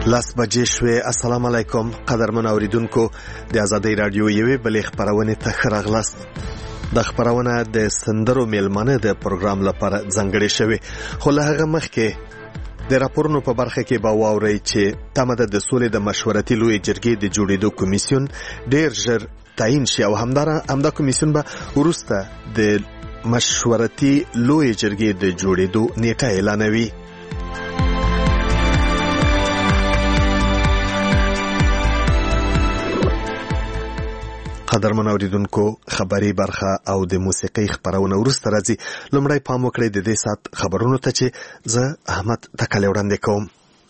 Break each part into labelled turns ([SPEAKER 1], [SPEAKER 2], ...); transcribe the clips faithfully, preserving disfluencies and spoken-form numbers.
[SPEAKER 1] لاس بجې شوې. السلام علیکم قدرمن اوریدونکو، د آزادۍ رادیو یوې بلې خبرونه ته ښه راغلاست. د خبرونه د سندرو میلمانه د پروګرام لپاره ځانګړې شوې، خو له هغه مخکې د راپورونو په برخه کې به واورئ چې تمه ده د سولې د مشورتي لویې جرګې د جوړېدو کمیسیون ډېر ژر تعیین شي او همدارا همدا کمیسیون به وروسته د مشورتي لویې جرګې د جوړېدو نیټه اعلانوي. قدرمن اوریدونکو، خبري برخه او د موسیقي خبرونه ورسته راځي. لومړی پام وکړئ د دې سات خبرونو ته چې زه احمد تکلی وړاندې کوم.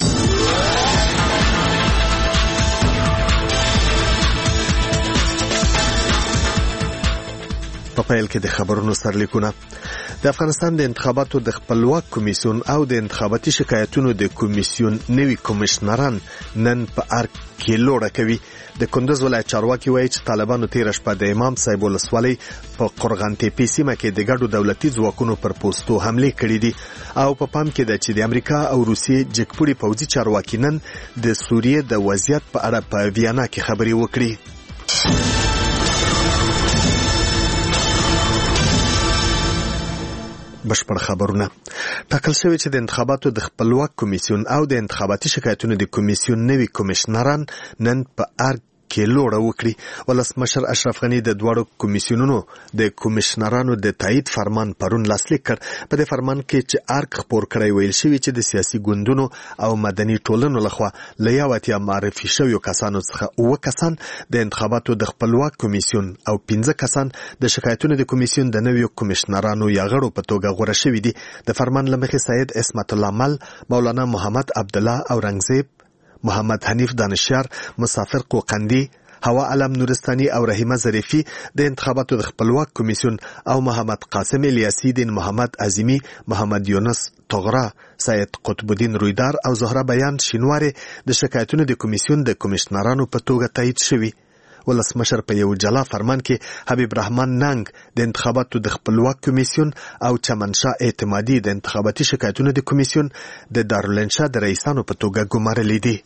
[SPEAKER 1] په پیل کې د خبرونو سرلیکونه. د افغانستان د انتخاباتو د خپلواک کمیسیون او د انتخاباتي شکایتونو د کمیسیون نوي کمشنران نن په ارګ کې لوړه کوي. د کندوز ولایت چارواکي وایي چې طالبانو تېره شپه د امام صاحب ولسوالۍ په قرغان تیپې سیمه کې د ګډو دولتي ځواکونو پر پوستو حملې کړې دي او په پام کې ده چې د امریکا او روسیې جګپوړي پوځي چارواکي نن د سوریې د وضعیت په اړه په ویانا کې خبرې وکړي. بشپړ خبرونه. ټاکل شوی چې د انتخاباتو د خپلواک کمیسیون او د انتخاباتي شکایتونو د کمیسیون نوي کمشنران نن په ارګ کې لوړه وکړي. ولسمشر اشرف غني د دواړو کمیسیونونو د کمشنرانو د تایید فرمان پرون لاسلیک کړ. په دې فرمان کې چې ارګ خپور کړی ویل شوی چې د سیاسي ګوندونو او مدني ټولنو لخوا له یو اتیا معرفي شویو کسانو څخه اووه کسان د انتخاباتو د خپلواک کمیسیون او پنځه کسان د شکایتونو د کمیسیون د نویو کمشنرانو یا غړو په توګه غوره شوي دي. د فرمان له مخې سید عصمت الله مل، مولانا محمد عبدالله اورنګزیب، محمد حنیف دانشیار، مسافر قوقندی، هوا علم نورستاني او رحیمه ظریفي د انتخاباتو د خپلواک کمیسیون او محمد قاسم الیاسی دین، محمد عظیمی، محمد یونس طغرا، سید قطب الدین رویدار او زهره بیان شینواری د شکایتونو د کمیسیون د کمشنرانو په توګه تایید شوي. ولسمشر په یو جلا فرمان کې حبیب رحمان ننګ د انتخاباتو د خپلواک کمیسیون او چمنشاه اعتمادي د انتخاباتي شکایتونو د کمیسیون د دارالانشا د رئیسانو په توګه ګمارلي دي.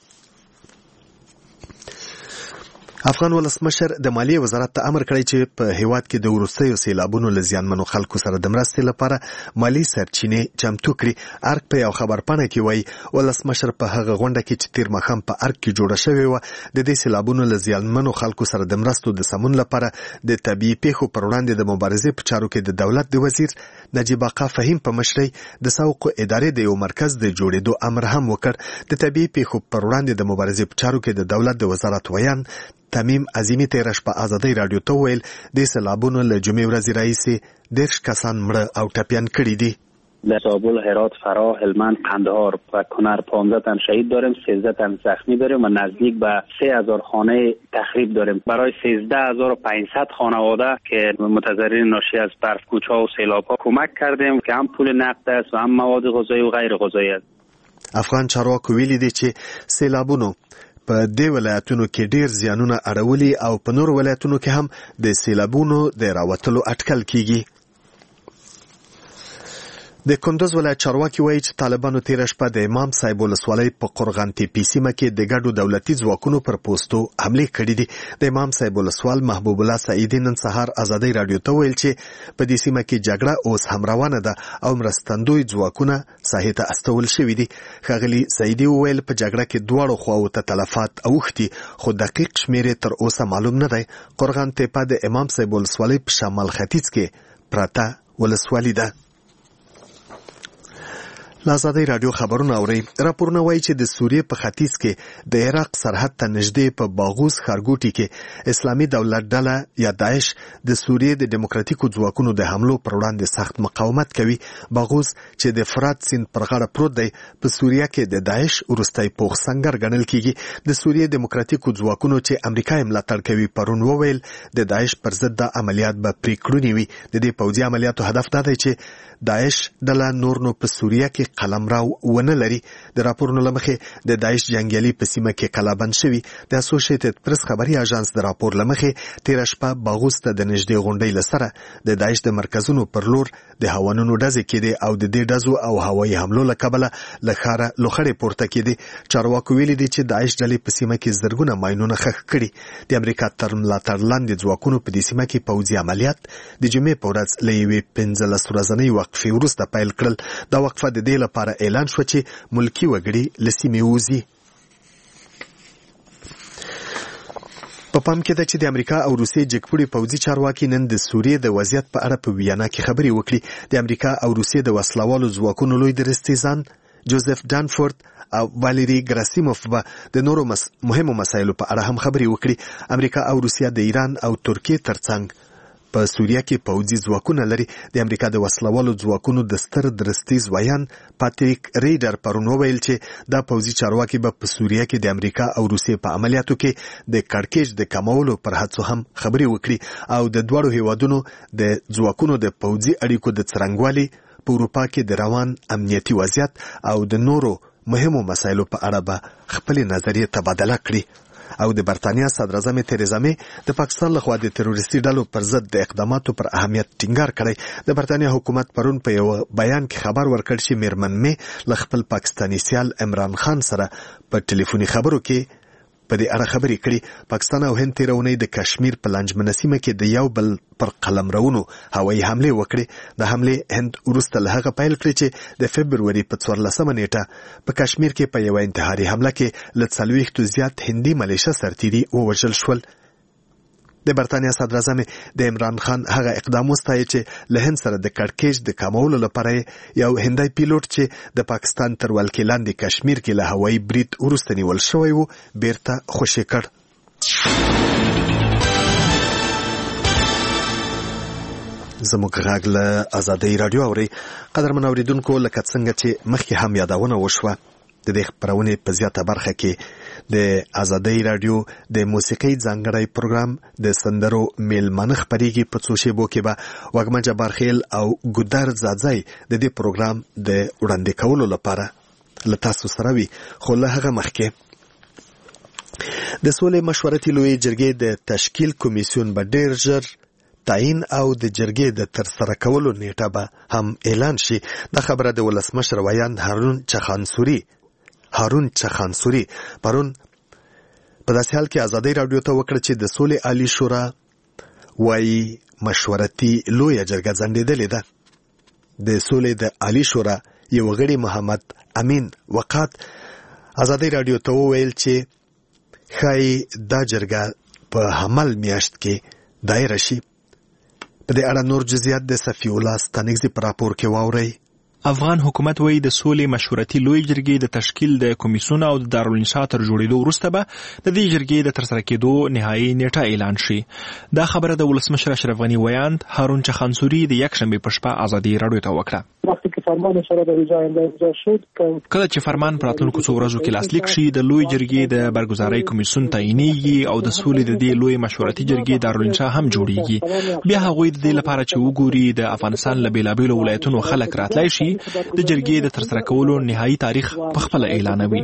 [SPEAKER 1] افغان ولسمشر د مالیې وزارت ته امر کړی چې په هیواد کې د وروستیو سیلابونو له زیانمنو خلکو سره د مرستې لپاره مالی سرچینې چمتو کړي. ارګ په یو خبرپاڼه کې وایي ولسمشر په هغه غونډه کې چې تیر ماښام په ارګ کې جوړه شوې وه د دې سیلابونو له زیانمنو خلکو سره د مرستو د سمون لپاره د طبیعي پیښو پر وړاندې د مبارزې په چارو کې د دولت د وزیر نجیب آقا فهیم په مشرۍ د سوق ادارې د یو مرکز د جوړېدو امر هم وکړ. د طبیعي پیښو پر وړاندې د مبارزې په چارو کې د دولت د وزارت ویان تمیم عظیمی تیره شپه آزادۍ رادیو ته وویل د سیلابونو له جمعې ورځې راهیسې دېرش کسان مړه او ټپیان کړي دي.
[SPEAKER 2] در زابل، هرات، فراه، هلمند، قندهار و کنر پانزده تن شهید داریم، سیزده تن زخمی داریم و نزدیک به سه هزار خانه تخریب داریم. برای سیزده هزار و پانصد خانواده که متضررین ناشی از برف کوچه و سیلاب ها کمک کردیم که هم پول نقد است و هم مواد غذایی و غیر غذایی است.
[SPEAKER 1] افغان چارواکو ویلي دي چې سیلابونو په دې ولایتونو کې ډیر زیانونه اړولي او په نور ولایتونو کې هم د سیلابونو د راوتلو اټکل کیږي. د کندوز ولایت چارواکي وایي چې طالبانو تیره شپه د امام صاحب ولسوالۍ په قرغان تیپې سیمه کې د ګډو دولتي ځواکونو پر پوستو حملې کړې دي. د امام صاحب ولسوال محبوب الله سعیدي نن سهار آزادۍ رادیو ته ویل چې په دې سیمه کې جګړه اوس هم روانه ده او مرستندوی ځواکونه ساحې ته استول شوي دي. ښاغلي سعیدي وویل په جګړه کې دواړو خواو ته تلفات اوښتي خو دقیق شمېر تر اوسه معلوم نه دی. قرغان تیپه د امام صاحب ولسوالۍ په شمال ختیځ کې پرته ولسوالي ده. آزادۍ رادیو خبرونه اوري. راپورونه وایي چې د سوریې په ختیځ کې د عراق سرحد ته نږدې په باغوس ښارګوټي کې اسلامي دولت ډله یا داعش د سوریې د دیموکراتیکو ځواکونو د حملو پر وړاندې سخت مقاومت کوي. باغوس چې د فرات سیند پر غاړه پروت دی په سوریه کې د داعش وروستی پوخ سنگر ګڼل کیږي. د سوریې دیموکراتیکو ځواکونو چې امریکا یې ملاتړ کوي پرون وویل د داعش پر ضد د عملیات به پرې کړونې وي. د دې پوځي عملیاتو هدف دا دی چې داعش ډله نور نو په سوریه کې قلمرو ونه لري. د راپورونو له مخې د داعش جنګیالي په سیمه کې قلابند شوي. د اسوسییټډ پریس خبري اژانس د راپور له مخې تېره شپه باغوس ته د نږدې غونډۍ له سره د داعش د مرکزونو پر لور د هوانونو ډزې کېدې او د دې ډزو او هوایي حملو له کبله له ښاره لوخړې پورته کېدې. چارواکو ویلي دي چې داعش ډلې په سیمه کې زرګونه ماینونه ښخ کړي. د امریکا تر ملاتړ لاندې ځواکونو په دې سیمه کې پوځي عملیات د جمعې په ورځ له یوې پنځلس ورځنۍ وقفې وروسته پیل کړل. دا وقفه د دې لپاره اعلان شوه چې ملکي وګړي له سیمې ووځي. په پام کې ده چې د امریکا او روسیې جګپوړي پوځي چارواکي نن د سوریې د وضعیت په اړه په ویانا کې خبرې وکړي. د امریکا او روسیې د وسلوالو ځواکونو لوی درستیزان جوزف دانفورد او واليري ګراسیموف به د نورو مس... مهمو مسایلو په اړه هم خبرې وکړي. امریکا او روسیه د ایران او ترکیې ترڅنګ په سوریه کې پوځي ځواکونه لري. د امریکا د وسلوالو ځواکونو د ستر درستیز ویان پاتریک ریډر پرون وویل چې دا پوځي چارواکي به په سوریه کې د امریکا او روسیې په عملیاتو کې د کړکېچ د کمولو پر هڅو هم خبرې وکړي او د دواړو هیوادونو د ځواکونو د پوځي اړیکو د څرنګوالي په اروپا کې د روان امنیتي وضعیت او د نورو مهمو مسایلو په اړه به خپل نظریه تبادله کړي. او د برتانیا صدراعظم تریزا می د پاکستان لخوا د تروریستي ډلو پر ضد د اقداماتو پر اهمیت ټینګار کړی. د برتانیا حکومت پرون په یو بیان کې خبر ورکړ چې میرمن می له خپل پاکستاني سیال عمران خان سره په ټلیفوني خبرو کې په دې اړه خبرې کړي. پاکستان او هند تېره اونۍ د کشمیر په لانجمنه سیمه کې د یو بل پر قلمرونو هوایي حملې وکړې. د حملې هند وروسته له هغه پیل کړې چې د فبروري په څوارلسمه نیټه په کشمیر کې په یوه انتحاري حمله کې له څلوېښتو زیات هندي ملیشه سرتیري ووژل شول. د برتانیا صدراعظم د عمران خان هغه اقدام وستایي چې له هند سره د کړکېچ د کمولو لپاره یو هندی پیلوټ چې د پاکستان تر ولکې لاندې کشمیر کې له هوایي برید وروسته نیول شوی و بیرته خوشي کړ. زموږ غږ له ازادۍ راډیو اورئ. قدرمن اورېدونکو، لکه څنګه چې مخکې هم یادونه وشوه، د دې خپرونې په زیاته برخه کې د ازادۍ راډیو د موسیقۍ ځانګړی پروګرام د سندرو میلمانه خپرېږي. په څو شیبو کې به وږمه جبارخیل او ګودر زاځی د دې پروګرام د وړاندې کولو لپاره له تاسو سره وي. خو له هغه مخکې د سولې مشورتي لویې جرګې د تشکیل کمیسیون به ډېر ژر تعین او د جرګې د ترسره کولو نیټه به هم اعلان شي. دا خبره د ولسمشر ویاند هارون چخانسوري هارون چخانسوري پرون په داسې حال کې ازادۍ راډیو ته وکړه چې د سولې عالی شورا وايي مشورتي لویه جرګه ځنډېدلې ده. د سولې د عالی شورا یو غړي محمد امین وقات ازادۍ راډیو ته وویل چې ښایي دا جرګه په حمل میاشت کې دایره شي. په دې اړه نور جزئیات د صفی الله ستانکزي په راپور کې واورئ.
[SPEAKER 3] افغان حکومت وایي د سولې مشورتي لوی جرګې د تشکیل د کمیسیون او د دارالانشا تر جوړېدو وروسته به د دې جرګې د ترسره کېدو نهایي نیټه اعلان شي. دا خبره د ولسمشر اشرف غني ویاند هارون چخانسوري د یکشنبې په شپه ازادۍ راډیو ته وکړه. کله چې فرمان په راتلونکو څو ورځو کې لاسلیک شي، د لوی جرګې د برګزارۍ کمیسیون تعینېږي او د سولې د دې لوی مشورتي جرګې دارالانشا هم جوړېږي. بیا هغوی د دې لپاره چې وګوري د افغانستان له بېلابېلو ولایتونو خلک راتلی شي، د جرګې د ترسره کولو نهایي تاریخ په خپله اعلانوي.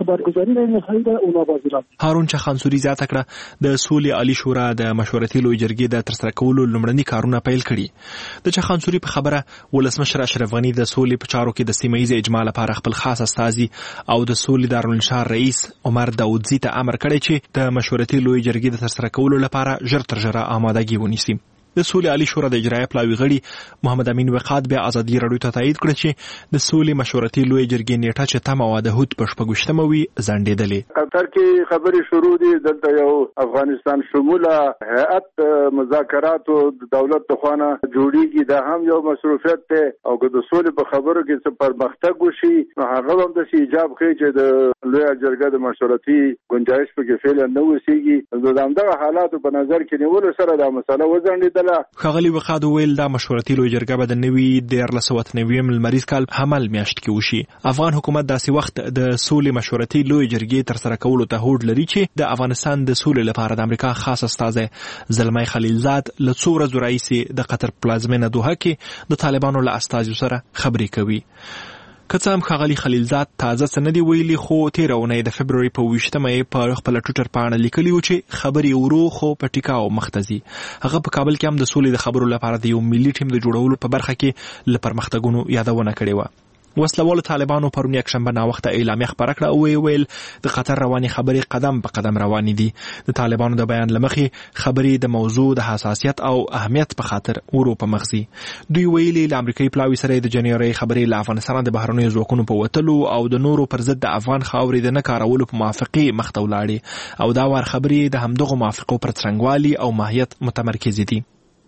[SPEAKER 3] هارون چخانسوري زیاته کړه د سولې عالی شورا د مشورتي لوی جرګې د ترسره کولو لومړني کارونه پیل کړي. د چخانسوري په خبره ولسمشر اشرف غني د سولې په چارو کې د سیمه ییز اجماع لپاره خپل خاص استازي او د سولې دارالانشا رئیس عمر داودزي ته امر کړی چې د مشورتي لوی جرګې د ترسره کولو لپاره ژر تر ژره آمادګي ونیسي. د سولې عالی شورا د اجرایه پلاوي غړي محمد امین وقات بیا ازادي راډیو ته تایید کړ چې د سولې مشورتي لوی جرګې نیټه چې تمه وه د هود په شپږویشتمه وي ځنډېدلې.
[SPEAKER 4] قطر کې خبرې شروع دي. دلته یو افغانستان شموله هیئت مذاکراتو د دولت لخوا نه جوړیږي. دا هم یو مصروفیت دی او که د سولې په خبرو کې څه پرمختګ وشي نو هغه هم داسې ایجاب ښیي چې د لویه جرګه د مشورتي ګنجایش پکې فعلا نه اوسېږي. د همدغه حالاتو په نظر کې نیولو سره دا مسله وځنډېده.
[SPEAKER 3] ښاغلي وقاد وویل دا مشورتي لوی جرګه به د نوي دیارلس سوه اته نوي لمریز کال حمل میاشت کې وشي. افغان حکومت داسې وخت د سولې مشورتي لوی جرګې ترسره کولو ته هوډ لري چې د افغانستان د سولې لپاره د امریکا خاص استازی زلمی خلیلزاد له څو ورځو راهیسې د قطر پلازمینه دوحه کې د طالبانو له استازیو سره خبرې کوي. که څه هم ښاغلي خلیلزاد تازه څه نه دي ویلي، خو تېره اونۍ د فبروري په اوویشتمه یې په خپله ټویټر پاڼه لیکلي وو چې خبرې ورو خو په ټیکاو مخ ته ځي. هغه په کابل کې هم د سولې د خبرو لپاره د یو ملي ټیم د جوړولو په برخه کې له پرمختګونو یادونه کړې وه. وسلوالو طالبانو پرون یکشنبه ناوخته اعلامیه خپره کړه او ویې ویل د قطر روانې خبرې قدم په قدم روانې دي. د طالبانو د بیان له مخې خبرې د موضوع د حساسیت او اهمیت په خاطر ورو په مخ ځي. دوی ویلي له امریکایي پلاوي سره د جنوري خبرې له افغانستان د بهرنیو ځواکونو په وتلو او د نورو پر ضد د افغان خاورې د نه کارولو په موافقې مخ ته ولاړې او دا وار خبرې د همدغو موافقو پر څرنګوالي او ماهیت متمرکز دي.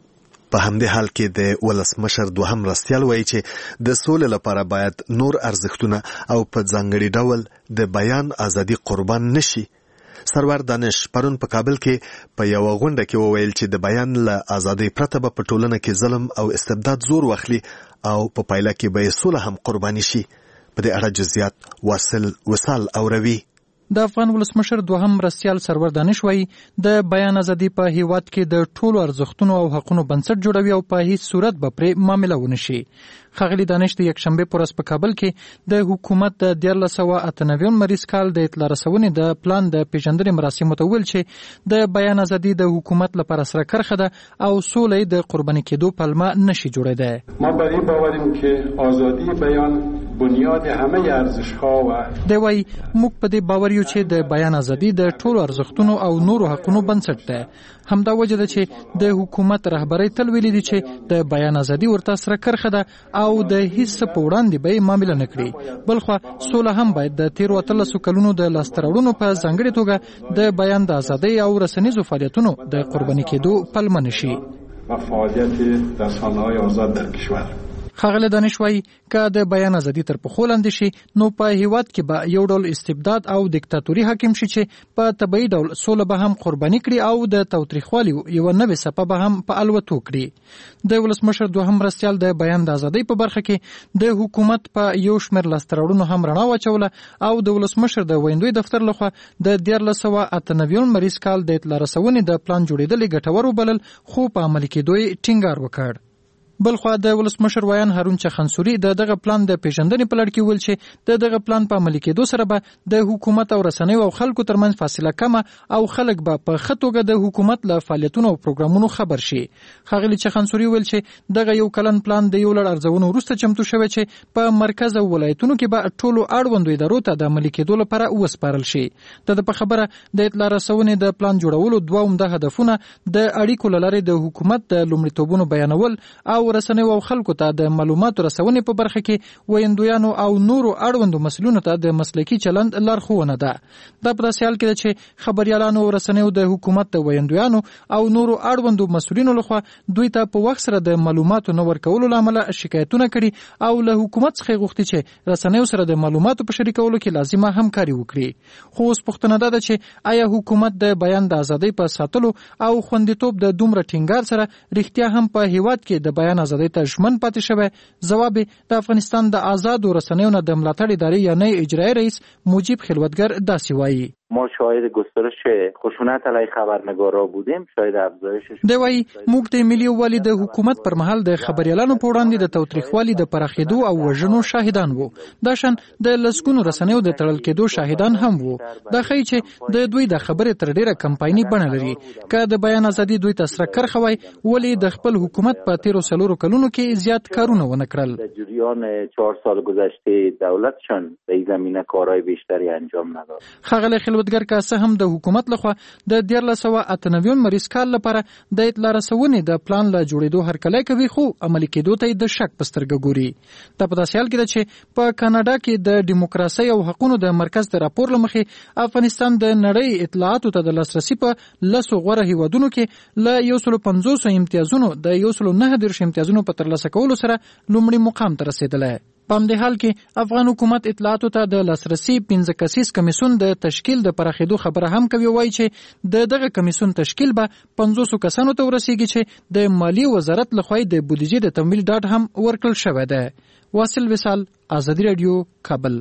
[SPEAKER 1] په همدې حال کې د ولسمشر دوهم مرستیال وایي چې د سولې لپاره باید نور ارزښتونه او په ځانګړي ډول د بیان ازادي قربان نشي. سرور دانش پرون په کابل کې په یو غونډه کې وویل چې د بیان له ازادۍ پرته به په ټولنه کې ظلم او استبداد زور واخلي او په پایله کې به سوله هم قرباني شي. په دې اړه جزئیات واصل وصال اوروي.
[SPEAKER 5] د افغان ولسمشر دوهم مرستیال سرور دانش وایي د بیان ازادي په هیواد کې د ټولو ارزښتونو او حقونو بنسټ جوړوي او په هیڅ صورت به پرې معامله ونه شي. ښاغلي دانش د یکشنبه په ورځ په کابل کې د حکومت د دیارلس سوه اته نوي مریض کال د اطلاع رسونې د پلان د پیژندنې مراسمو ته ویل چې د بیان ازادي د حکومت لپاره سره کرخه ده او سولې د قرباني کېدو پلمه نشي جوړېده.
[SPEAKER 6] ما بر این باوریم که آزادی بیان بنیاد همه ارزش‌ها و
[SPEAKER 5] دی وايي موږ په دې باور یو چې د بیان ازادي د ټولو ارزښتونو او نورو حقونو بنسټ ده. همدا وجه ده چې د حکومت رهبري تل ویلي دي چې د بیان ازادي ورته سره کرخه ده او د هیڅ په وړاندې به معامله نه کړي. بلخو سوله هم باید د تیر اتلسو کلونو د لاستراوړونو په ځانګړي توګه د بیان د ازادۍ او رسنیزو فعالیتونو د قرباني کېدو پلمه نشي.
[SPEAKER 6] و فعالیت رسانه‌های آزاد در کشور.
[SPEAKER 5] ښاغلی دانش وایي که د بیان ازادي تر پښو لاندې شي نو په هیواد کې به یو ډول استبداد او دیکتاتوري حاکم شي چې په طبیعي ډول سوله به هم قرباني کړي او د تاوتریخوالي یو نوې څپه به هم په الوتو کړي. د ولسمشر دوهم مرستیال د بیان د ازادۍ په برخه کې د حکومت په یو شمېر لاسته راوړنو هم رڼا واچوله او د ولسمشر د ویندوی دفتر لخوا د دیارلس سوه اته نوي مریض کال د اطلاع رسونې د پلان جوړېدل ګټور وبلل خو په عملي کېدو یې ټینګار وکړ. بلخوا د ولسمشر ویان هارون چخنسوري د دغه پلان د پیژندنې په لړ کې ویل چې د دغه پلان په عملي کېدو سره به د حکومت او رسنیو او خلکو ترمنځ فاصله کمه او خلک به په ښه توګه د حکومت له فعالیتونو او پروګرامونو خبر شي. ښاغلي چخنسوري ویل چې دغه یو کلن پلان د یو لړ ارزونو وروسته چمتو شوی چې په مرکز او ولایتونو کې به ټولو اړوندو ادارو ته د عملي کېدو لپاره وسپارل شي. د په خبره د اطلاع رسونې د پلان جوړولو دوه عمده هدفونه د اړیکو له لارې د حکومت د لومړیتوبونو بیانول او رسنیو او خلکو ته د معلوماتو رسونې په برخه کې ویندویانو او نورو اړوندو مسلونو ته د مسلکي چلند لارښوونه ده. دا په داسې حال کې ده چې خبریالانو او رسنیو د حکومت د ویندویانو او نورو اړوندو مسؤلینو لخوا دوی ته په وخت سره د معلوماتو نه ورکولو له امله شکایتونه کړي او له حکومت څخه غوښتي چې رسنیو سره د معلوماتو په شریکولو کې لازمه همکاري وکړي. خو اوس پوښتنه ده چې آیا حکومت د بیان د ازادۍ په ساتلو او خوندیتوب د دومره ټینګار سره رښتیا هم په هیواد کې د بیان ازادۍ ته ژمن پاتې شوی؟ جواب د افغانستان د آزادو رسنیو نه د ملاتړ ادارې یعنی اجرایی رئیس موجب خلوتگر داسې وایي.
[SPEAKER 7] ما شاهد گسترش خشونت علیه خبرنگارا بودیم، شاهد افزایشش.
[SPEAKER 5] دی وايي موږ د ملي یووالي د حکومت پر مهال د خبريالانو په وړاندې د تاوتریخوالي د پراخېدو او وژنو شاهدان وو. دا شان د لسګونو رسنیو د تړل کېدو شاهدان هم وو. دا ښیي چې د دوی د خبرې تر ډیره کمپایني بڼه لري. که د بیان ازادي دوی ته سره کرخوي ولی د خپل حکومت په تیرو سلورو کلونو کې زیات کارونه ونه کړل.
[SPEAKER 7] در جریان چهار سال گذشته دولتشان در این زمینه کارهای بیشتری انجام نداد.
[SPEAKER 5] خغل خلوتګر کاسه هم د حکومت لخوا د دیارلس سوه اته نوي مریض کال لپاره د اطلاع رسونې د پلان له جوړېدو هرکلی کوي خو عملي کېدو ته د شک په سترګه ګوري. دا په داسې حال کې ده چې په کاناډا کې د ډیموکراسۍ او حقونو د مرکز د راپور له مخې افغانستان د نړۍ اطلاعاتو ته د لاسرسي په لسو غوره هیوادونو کې له یو سلو پنځوسو امتیازونو د یو سلو نهه دېرش امتیازونو په ترلاسه کولو سره لومړي مقام ته رسېدلی. په همدې حال کې افغان حکومت اطلاعاتو ته د لاسرسي پنځه کسیز کمیسون د تشکیل د پراخېدو خبره هم کوي. وایي چې د دغه کمیسون تشکیل به پنځوسو کسانو ته ورسیږي چې د مالی وزارت لخوا د بودیجې د تمویل ډاډ هم ورکړل شوی دی. واصل وصال، آزادي رادیو، کابل.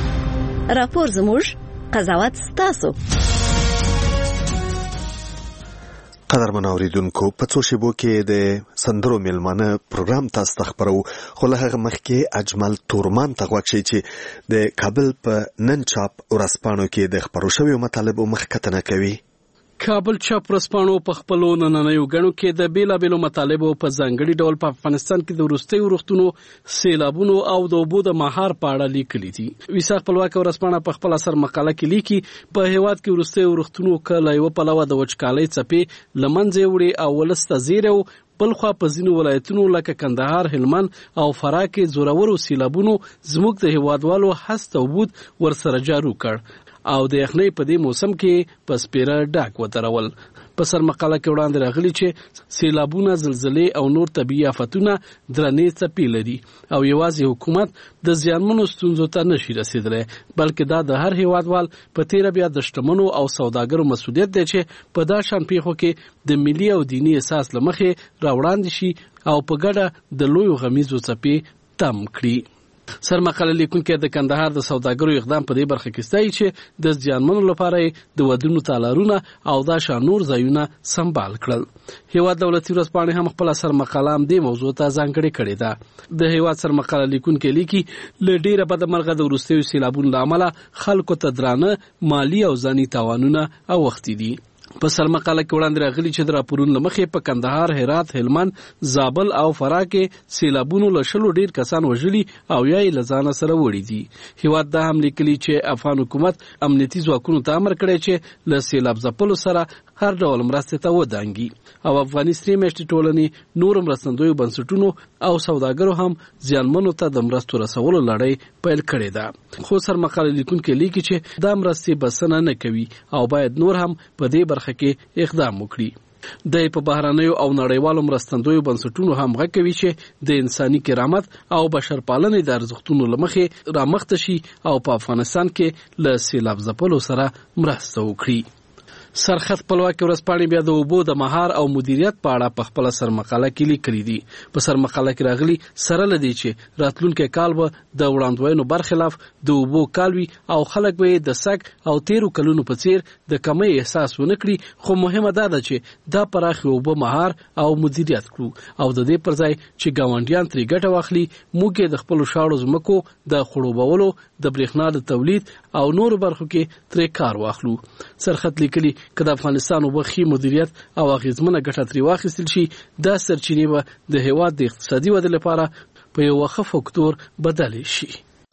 [SPEAKER 8] راپور زموږ، قضاوت ستاسو.
[SPEAKER 1] قدرمن اوریدونکو په څو شیبو کې د سندرو میلمانه پروګرام تاسو ته خبرو خو له هغه مخکې اجمل تورمان ته غوښتل شي چې د کابل په نن چاپ ورځپاڼو کې د خبرو شویو مطالبو مخکتنه کوي.
[SPEAKER 8] کابل چاپ ورځپاڼو په خپلو نننیو غړو کې د بیلابیلو مطالبو په ځانګړي ډول په افغانستان کې د وروستي وروختونو سیلابونو او د اوبو د مهار په اړه لیکلي دي. ویسا خپلواک ورځپاڼه په خپل اثر مقاله کې لیکي په هیواد کې وروستي وروختونو کله یو په لوا د وچکالۍ څپې لمنځه وړي او ولسته زیرو بلخوا په ځینو ولایتونو لکه کندهار، هلمند او فراه کې زورورو سیلابونو زموږ د هیوادوالو هست او بود ورسره جارو کړ او د یخنۍ په دې موسم کې په سپیره ډاک ودرول. په سر مقاله کې وړاندې راغلي چې سیلابونه، زلزلې او نور طبیعي آفتونه درنې څپې لري او یوازې حکومت د زیانمنو ستونزو ته نشي رسیدلی، بلکې دا د هر هیوادوال په تیره بیا د شتمنو او سوداګرو مسؤلیت دی چې په دا شان پیښو کې د ملي او دیني احساس له مخې راوړاندې شي او په ګډه د لویو غمیزو څپې تم کړي. سر مقاله لیکونکي د کندهار د سوداګرو اقدام په دې برخه کې ستایي چې د زیانمنو لپاره د ودونو تالارونه او دا شانور ځایونه سمبال کړل. هیواد دولتي ورځپاڼې هم خپل سر مقاله هم دې موضوع ته ځانګړې کړې ده. د هیواد سر مقاله لیکونکي لیکي له ډیره بده مرغه د وروستیو سیلابونو له امله خلکو ته درانه مالی او ځاني تاوانونه اوښتي دي. په سر مقاله کې وړاندې راغلي چې د راپورونو له مخې په کندهار، هرات، هلمند، زابل او فراه کې سیلابونو له شلو ډیر کسان وژلي او یا یې له ځانه سره وړي دي. هیواد دا هم لیکلي چې افغان حکومت امنیتي ځواکونو ته امر کړی چې له سیلاب ځپلو سره هر ډول مرستې ته ودانګي او افغاني سرې میاشتې ټولنې نور مرستندویو بنسټونو او سوداګرو هم زیانمنو ته د مرستو رسولو لړۍ پیل کړې ده. خو سر مقاله لیکونکي لیکي چې دا مرستې بسنه نه کوي او باید نور هم په دې برخه کې اقدام وکړي. د په بهرانیو او نړیوالو مرستندویو بنسټونو هم غږ کوي چې د انساني کرامت او بشرپالنې د ارزښتونو له مخې رامخته شي او په افغانستان کې له سیلاب ځپلو سره مرسته وکړي. سرخط خپلواکي ورځپاڼې بیا د اوبو د مهار او مدیریت په اړه په خپل سر مقاله کې لیکلي دي. په سر مقاله کې راغلي سره لدی چې راتلونکي کال به د وړاندوینو برخلاف د اوبو کال وي او خلک به د سگ او تیرو کلونو په څیر د کمی احساس ونه کړي، خو مهمه دا ده چې دا پراخي اوبو مهار او مدیریت کړو او د دې پر ځای چې ګاونډیان ترې ګټه واخلي، موږ د خپل شاړو ځمکو د خړوبولو، د برېښنا د تولید او نور برخو کې ترې کار واخلو. سرخط لیکلي که د افغانستان وبخي مدیریت او اغیزمنه ګټه ترې واخیستل شي، دا سرچینې به د هیواد د اقتصادي ودې لپاره په یو ښه فکتور بدل شي.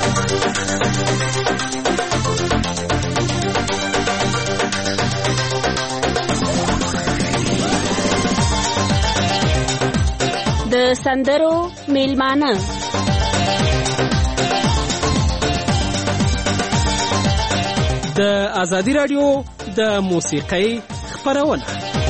[SPEAKER 9] د سندرو میلمانه
[SPEAKER 8] د ازادي رادیو د موسیقۍ خبرونه.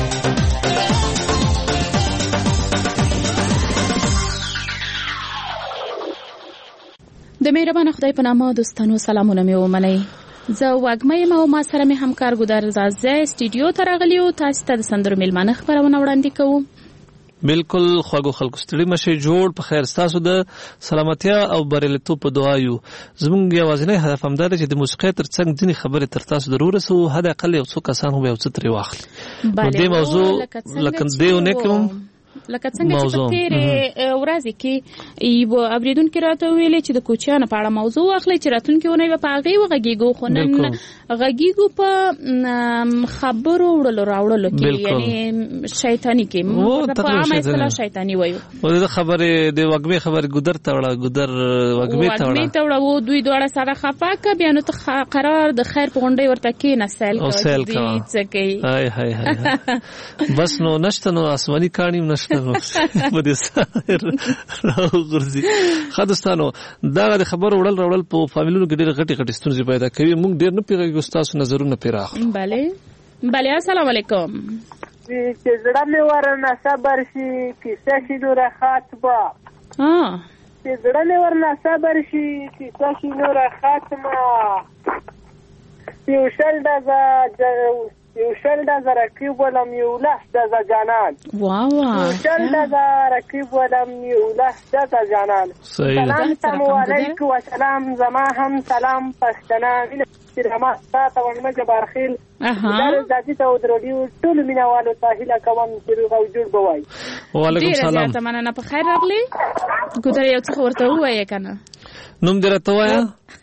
[SPEAKER 10] د مهربان خدای په نامه دوستانو سلامونه مې ومنئ. زه وګمې ما او ما سره مې همکار ګودر زازه استودیو ته راغلی او تاسو ته د سندرو میلمانه خبرونه وړاندې کوم.
[SPEAKER 11] بالکل خواږه خلکو ستړي مشه جوړ په خیر تاسو د سلامتیا او بریالیتوب په دعا یو. زموږ یوازینی هدف هم دا دی چې د موسیقۍ ترڅنګ ځینې خبرې تر تاسو ضرور رسو، حد اقل یو څو کسان هم یو څه ترې واخلي. نو دې موضوع لکه دې ونه کوم
[SPEAKER 10] لکه څنګه چې په تیرې ورځې کې یو اوریدونکو راته ویلې چې د کوچیانو په اړه موضوع واخلي چې راتلونکي ونه به په هغې وغږېږو، خو نن غږېږو په خبرو وړلو راوړلو کې، یعنې شیطاني کې په عامه اصطلاح شیطاني وایو.
[SPEAKER 11] د خبرې د وږمې خبرې ګودر ته وړه، ګودر وږمې ته
[SPEAKER 10] وړه ته وړه دوی دواړه سره خفه که بیا نو ته قرار د خیر په غونډۍ ورته کېنه سیل کوه څه کوي.
[SPEAKER 11] هاي هاي هاي بس نو نشته نو آسماني کاڼي هم نشته په دې ساحر راغورځي. ښه دوستانو، دغه د خبرو وړل راوړل په فامیلونو کې ډېرې غټې غټې ستونزې پیدا کوي. موږ ډېر نه پوهېږو، ستاسو نظرونه پرې راخلو.
[SPEAKER 10] بله بله، السلام علیکم.
[SPEAKER 12] چې زړه مې ورنه صبر شي کیسه شي نوره خاتمه، چې زړه مې ورنه صبر شي کیسه شي نوره خاتمه، یو شل ډزه یو شل ډزه رقیب ولم یو لس ډزه جانان.
[SPEAKER 10] واو
[SPEAKER 12] یو شل ډزه رقیب ولم یو لس ډزه جانان. سلام سلام علیکم و سلام زما هم سلام پښتنه. احترامات تاسو ورنه جبار خیل دا ذاتي ته ودرډیو ټول مینوالو ته هیله کوم چې روغ او جوړ بوای.
[SPEAKER 11] وعلیکم السلام.
[SPEAKER 10] ډیره مننه په خیر راغلی. ګودر یو څه ورته وایې کنه.
[SPEAKER 11] نوم دې راته وایا.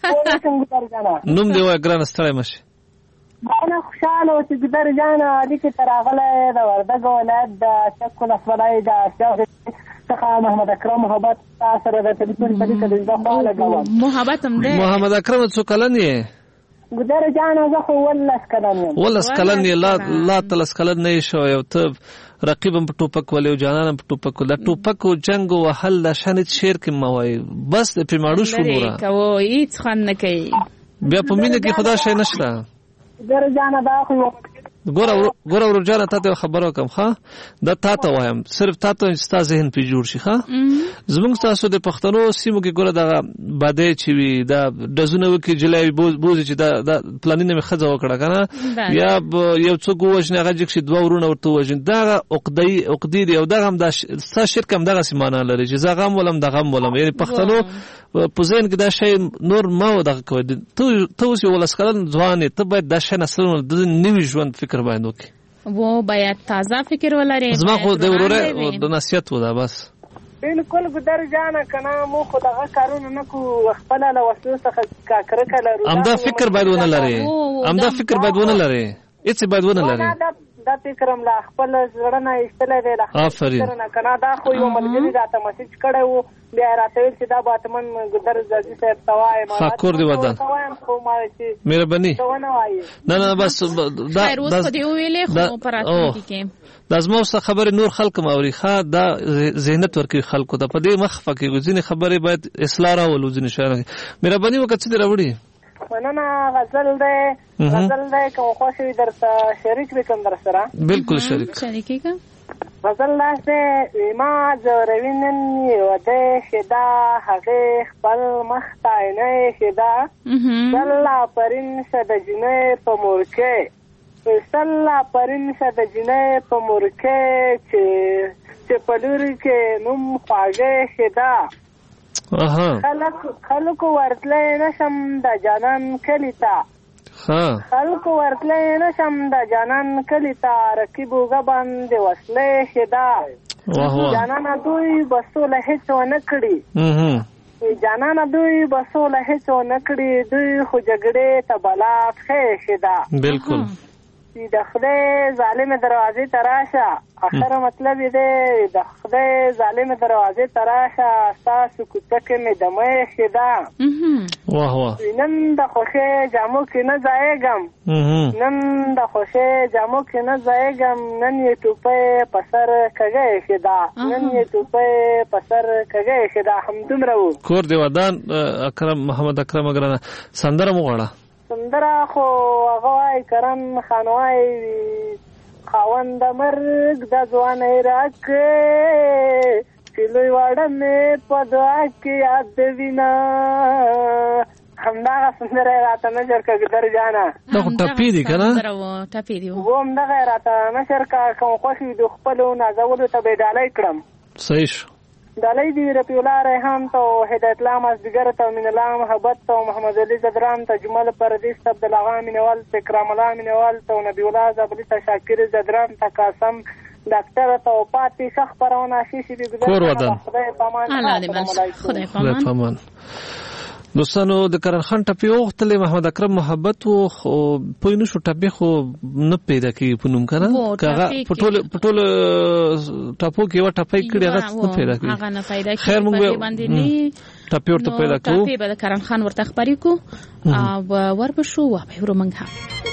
[SPEAKER 11] نوم دې وایا ګران ستړی مشه.
[SPEAKER 12] انا خوشاله چې ګودر جان الیک تراغله د وردګ ولایت د شکل اسولای د شاو څخه محمد اکرم محبت تاسو سره د ټلیفون په دې کې د خپل غوام
[SPEAKER 10] محبت هم ده.
[SPEAKER 11] محمد اکرم څو کلن یې؟
[SPEAKER 12] ګودر جان زه خو ولس کلن یم.
[SPEAKER 11] ولس کلن یې لا لا تلس کلن نه شو یو ته رقیبم په ټوپک ولې او جانانم په ټوپک ولې ټوپک او جنگ او حل د شنت شیر کې موای بس په ماړو شو مورا
[SPEAKER 10] کوي هیڅ خان نه کوي
[SPEAKER 11] بیا په مینه کې خدا شي نشته.
[SPEAKER 12] ګودر جان دا خو
[SPEAKER 11] ګور ګور ورجانه ته خبرو کوم ښا دا تا ته وایم صرف تا ته ستا ذهن په جوړ شي ښا زموږ تاسو د پښتنو سیمو کې ګور دا باندې چې وی دا دزونه وکي جلای بوز بوز چې دا د پلانینه مخزه وکړه کنه یا یو څوک وژنه غږ چې دوه ورونه ورته وژن دا عقدی عقدی دی او دا هم د ستا شرک هم دغه سیمانه لري چې زغم ولم دغه ولم یعنی پښتنو په ذهن کې دا شی نور ما دغه کوي ته ته اوس یو لسکلن ځوان ته باید دا شی نسلونه د نوي ژوند فکر باید وکړي
[SPEAKER 10] و باید تازه فکر ولري.
[SPEAKER 11] زما خو د وروره د نصیحت و دا بس
[SPEAKER 12] بالکل ګودر جان کنه مو خو دغه کارونه نه کو خپل له وسلو څخه کاکره کړه.
[SPEAKER 11] امدا فکر باید ونه لري امدا فکر باید ونه لري هیڅ باید ونه لري.
[SPEAKER 12] دا فکرم لا خپل زړه نه ایستلې دی لا
[SPEAKER 11] آفرین
[SPEAKER 12] کنه دا خو یو ملګری راته مسیج کړی وو بیا راته ویل چې دا باتمن ګودر زازي صاحب توای ما
[SPEAKER 11] خاکور دی ودان مهرباني نه نه بس دا
[SPEAKER 10] خیر اوس په دی ویلې خو پراتونکي کې
[SPEAKER 11] د ازمو څخه خبره نور خلک موري ښا دا ذهنت ورکی خلکو ته په دې مخفه کې ځینې خبره باید اصلاح راول ځینې شاعر مهرباني وکړه چې راوړي
[SPEAKER 12] مننه. غزل ده غزل ده کوم خوشي درته شریک وکم در سره
[SPEAKER 11] بالکل شریک
[SPEAKER 10] شریکی کا
[SPEAKER 12] غزل ده ما زوروینن یو ده شدا هغه خپل مختاینه شدا صلا پرین شد جنې په مورکه صلا پرین شد جنې په مورکه چې چې پلوري کې نوم خواږه شدا خلق خلق ورتلې نشم د جانان کلیتا
[SPEAKER 11] ها
[SPEAKER 12] خلق ورتلې نشم د جانان کلیتا رکیبو غبان دی وسلې شدا جانان دوی بسوله هیڅ ونه کړی جانان دوی بسوله هیڅ ونه کړی دوی خو جګړې ته بلا ښه شدا.
[SPEAKER 11] بالکل
[SPEAKER 12] د خدای ظالم دروازې تراشه اخر مطلب دې د خدای ظالم دروازې تراشه تاسو کوڅه کې مې دمه شدا.
[SPEAKER 11] واه واه
[SPEAKER 12] نن د خوشې جامو کې نه ځایګم نن د خوشې جامو کې نه ځایګم نن یې ټوپه پسر کګې شدا نن یې ټوپه پسر کګې شدا. همدومره وو
[SPEAKER 11] کور دی ودان اکرم محمد اکرم اگرانه سندره مغواړه
[SPEAKER 12] سندره خو هغه وای کرن خانوای خاوند مرګ د ځوانۍ راکې چې لوی واړه مې په دعا کې یاد وینا همدغه سندره راته نشر کا ګدر جانا
[SPEAKER 11] دا خو ټپی دی کنه
[SPEAKER 10] ټپی دی
[SPEAKER 12] و همدغه راته نشر کا کوم خوشي د خپلو نازولو ته به ډالۍ کړم.
[SPEAKER 11] صحیح شو
[SPEAKER 12] ډالۍ دی رفیع الله ریحان ته هدایت الله مازدیګر ته من الله محبت ته محمد علي زدران ته جمال پردیس ته عبدالله مینوال ته اکرام الله مینوال ته نبی الله زبلی ته شاکر زدران ته قاسم ډاکټر ته پاتې شخ پرونه شي شي
[SPEAKER 11] کور ودان
[SPEAKER 12] خدای پامان
[SPEAKER 10] خدای پامان.
[SPEAKER 11] دوستانو د کرن خان ټپی وختلې محمد اکرم محبت او خو پوینو شو ټپی خو نه پیدا کیږي په نوم کنه کاغه پټول پټول ټاپو کې و ټپی کړي هغه نه پیدا کیږي
[SPEAKER 10] هغه نه پیدا کیږي.
[SPEAKER 11] خیر موږ باندې ټپی ورته پیدا کوو
[SPEAKER 10] ټپی به کرن خان ورته خبرې کو او ور به شو و به ورو منګه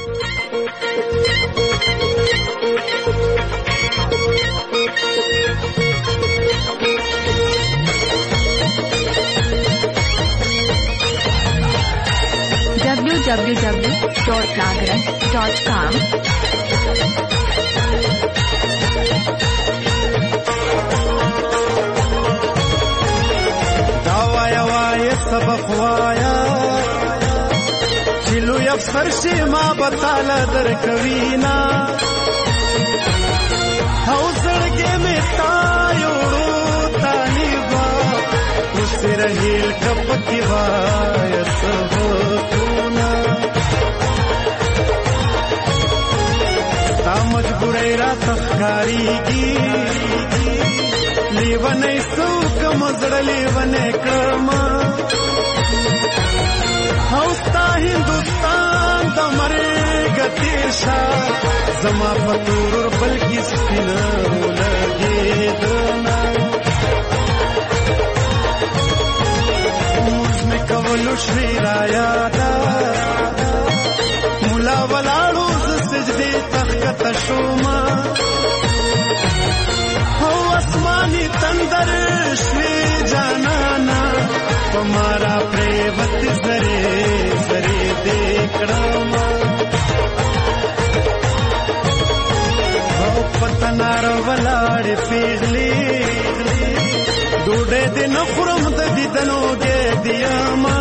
[SPEAKER 13] w w w dot nagaran dot com
[SPEAKER 14] دا وایا وایا سبق وایا چلو افسر شي ما بتاله درکوینا او زړګې مې تا یوړو طالبا اوس رهیل کپتی وایا سبق ستا مجبوری را تخکاریږي لیونی څوک مزړه لیونی کړم او ستا هندوستان د مرګ تیر شه زما په تور بلکې سپینه ولګېدنه موږ مې کولو شوې را یاده ملا ولاړو زه سجدې تښکته شومه او اسماني تندر شوې جانانا په مارا پریوت زرې زرې دې کړم او په تنار ولاړې پیغلې ډوډۍ دې نه خورم د دیدنو دې دیاما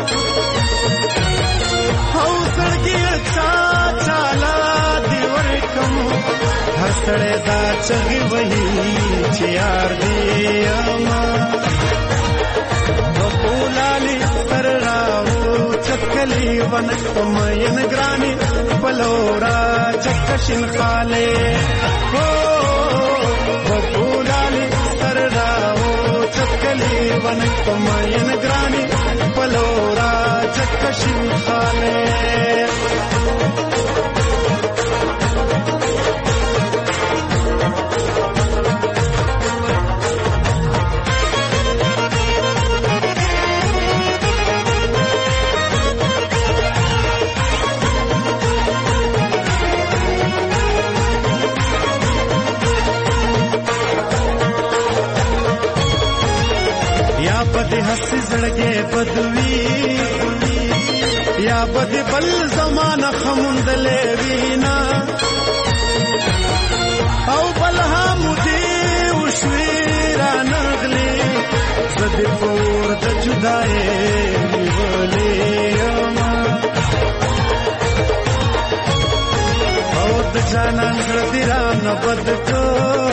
[SPEAKER 14] او سړګي چا چالا دی ورکم هر سړی دا چغي وهي چې یار دی اما بولالی سر راو چکلی ونکم ین گرانی پلورا چکشن خالے بولالی سر راو چکلی ونکم ین گرانی پلورا چکشن خالے بدی ہسی زڑگے بدوی یا بدی بل زمانہ خمندلے وینا او بلها مدی وشویرا نغلی زدی پور د جدائے ولی یوما او د جانان زردی ران بدکو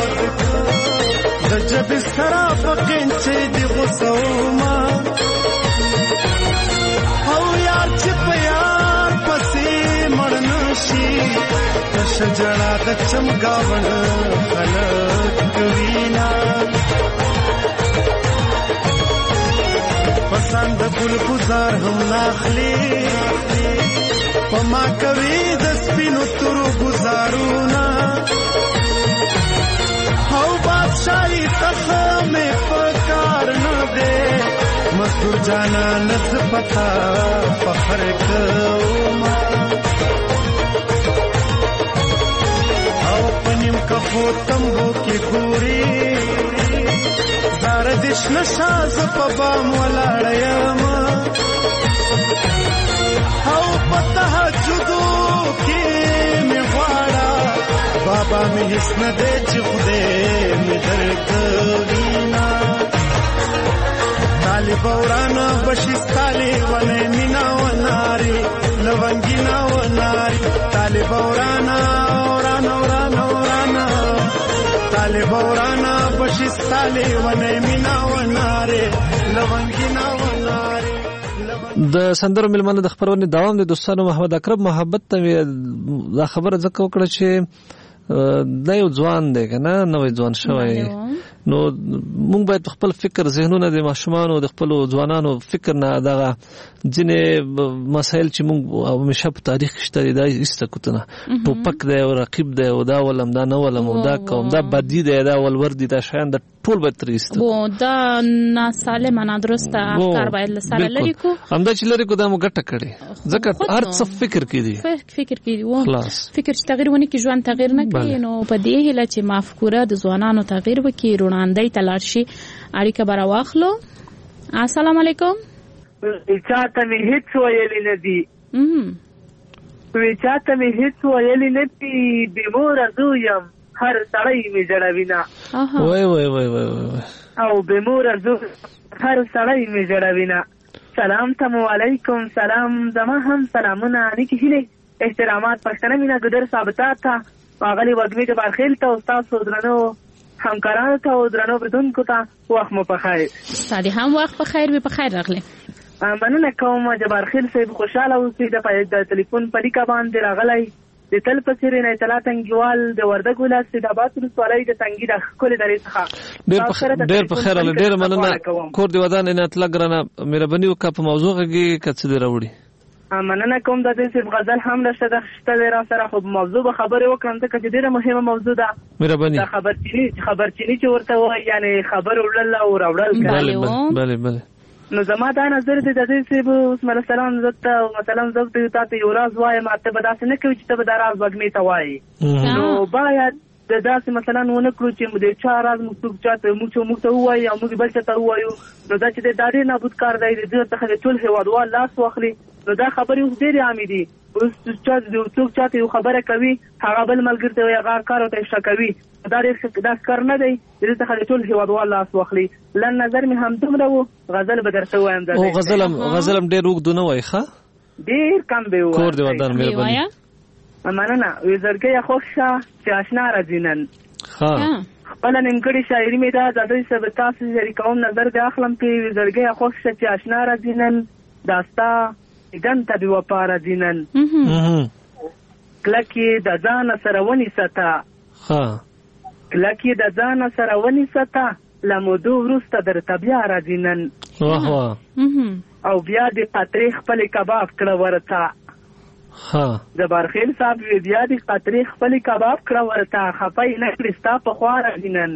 [SPEAKER 14] جب سرا پکنچے دی غصوما او یار چپ یار پسی مرنشی تش جڑا د چمگاون خلق کوینا پسند گل گزار هم ناخلی پما کوي د سپینو تورو گزارونا او بادشاہی تخ میں پکار نہ دے مزدور جانا نز پتا فخر کوما او پنیم کفو تمبو کی گوری زاردش نشاز پبام ولاڑیاما او پتہ جدو کی میں غوارا بابا می هیڅ نه دی چې خدای می درکوینا طالب ورانا بشي طالبانه مینا وناري لونګینا وناري طالب ورانا ورانا ورانا ورانا طالب ورانا بشي طالبانه مینا وناري لونګینا وناري
[SPEAKER 11] د سندرو ملمنه د خبرونه دوام د دوستانو محمد اکرم محبت ته دا خبره ځکه وکړه چې دا یو ځوان دی کنه نوې ځوان شوی نو موږ باید خپل فکر ذهنونه د ماشومانو د خپل ځوانانو فکر نه دغه ځینې مسایل چې موږ همیشه په تاریخ کې شته دا ایستکوتنه ټوپک دی او رقیب دی او دا ولم دا نه ولم او دا کوم دا بدی دی دا ولور دی دا شیان د ټول به تریست
[SPEAKER 10] وو دا ناسالمه نادرسته افکار باید لسره لري کو
[SPEAKER 11] همدا چې لري کو دا مو ګټه کړي ځکه هر څه فکر کړي
[SPEAKER 10] فکر کړي وو فکر چې تغیر ونی کې ژوند تغیر نه کوي نو په دې هله چې مفکوره د ځوانانو تغیر وکړي روناندې تلار شي اړیکه بر واخلو السلام علیکم
[SPEAKER 12] چاته می هیڅ ویل نه دي وی چاته می هیڅ ویل نه دي به مور زویم هر سړی می جړوینا
[SPEAKER 11] وای وای وای وای
[SPEAKER 12] او به مور زو هر سړی می جړوینا سلام تم علیکم سلام زما هم سلامونه نیکی هله احترامات پښتنه مینا ګدر ثابتات تا اغلی وګمی ته برخیل ته استاد سودرنو همکارانو ته او درنو بردونکو ته وخت مو په خیر
[SPEAKER 10] سادي هم وخت په خیر به په خیر راغله
[SPEAKER 12] مننه کوم جبار خیل صاحب خوشاله اوسئ د ټلیفون په لیکه باندې راغلی د تل په څیر نه اطلاع تنګیوال د وردګ ولایت سیدآباد ولسوالۍ د تنګي د ښکلې درې څخه
[SPEAKER 11] ډېر ډېر په خیر الله ډېر مننه کور دی ودان نه اطلاع ګرانه مهرباني وکړه په موضوع کې کڅ دی راوړي
[SPEAKER 12] مننه کوم د دې صرف غزل هم نشته د شته را سره خو موضوع به خبرې وکړم ځکه چې ډېره مهمه موضوع ده
[SPEAKER 11] مهرباني
[SPEAKER 12] دا خبرچینی خبرچینی چې ورته وایي یعنی خبر وړل او راوړل
[SPEAKER 11] بله بله بله
[SPEAKER 12] نو زما دا نظر دی د دې صاحب عثمان السلام زته مثلا زه ته یو راز وایم ته به داسې نه کوي چې ته به دا راز وږمې ته وایي نو باید د داسې مثلا ونه کړو چې د چا راز موږ څوک چاته موږ موږ ته ووایي او موږ بل چاته ووایو نو دا چې دا ډېر نابود کار دی د دې څخه د ټول هېوادوال لاس واخلي نو دا خبرې اوس ډېرې عامې دي اوس چا څوک چاته یو خبره کوي هغه بل ملګري ته وایي هغه کار ورته افشا کوي دا ډېر دا کار نه دی د دې څخه د ټول هېوادوال لاس واخلي لن نظر مې همدومره و غزل به درته ووایم
[SPEAKER 11] او غزل هم غزل هم ډېر اوږد ونه وایي ښه
[SPEAKER 12] ډېر کم به ووایي
[SPEAKER 11] کور دې ودان مهرباني
[SPEAKER 12] مننه وی زړګیه خوښ شه چې اشنا راځي نن خپله نیمګړې شاعري مې ده د دوی سره تاسو شریکوم نظر دې اخلم چې وی زړګیه خوښ شه چې اشنا راځي نن دا ستا دیدن ته بې وفا راځي نن کلکې د ځانه سره ونیسته کلکې د ځانه سره ونیسته له مودو وروسته درته بیا راځي نن او بیا دې قطرې خپلې کباب کړه ورته جبارخیل صاحب وی بیا دې قطرې خپلې کباب کړه ورته خفه یې نه کړې ستا په خوا راځي نن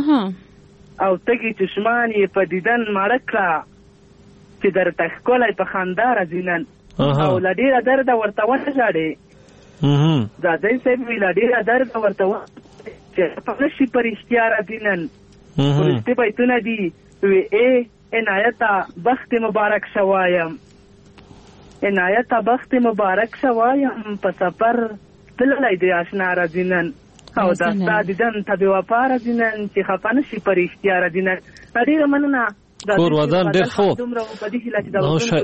[SPEAKER 12] او تږي چشمان یې په دیدن مړه کړه چې درته ښکلی په خندا راځي نن او له ډېره درده ورته ونه ژاړې زادی صاحب وی له ډېره درده ورته چې په نه شي په رښتیا راځي نن وروستي بیتونه دي وی ای عنایته بخت مبارک شوایم عنایته بخت مبارک شوایم په سفر تللی دی اشنا راځي نن او دا ستا دیدن ته بې وفا راځي نن چې خفه نه شي په رښتیا راځي نن ډېره مننه
[SPEAKER 11] کور ودان ډېر ښه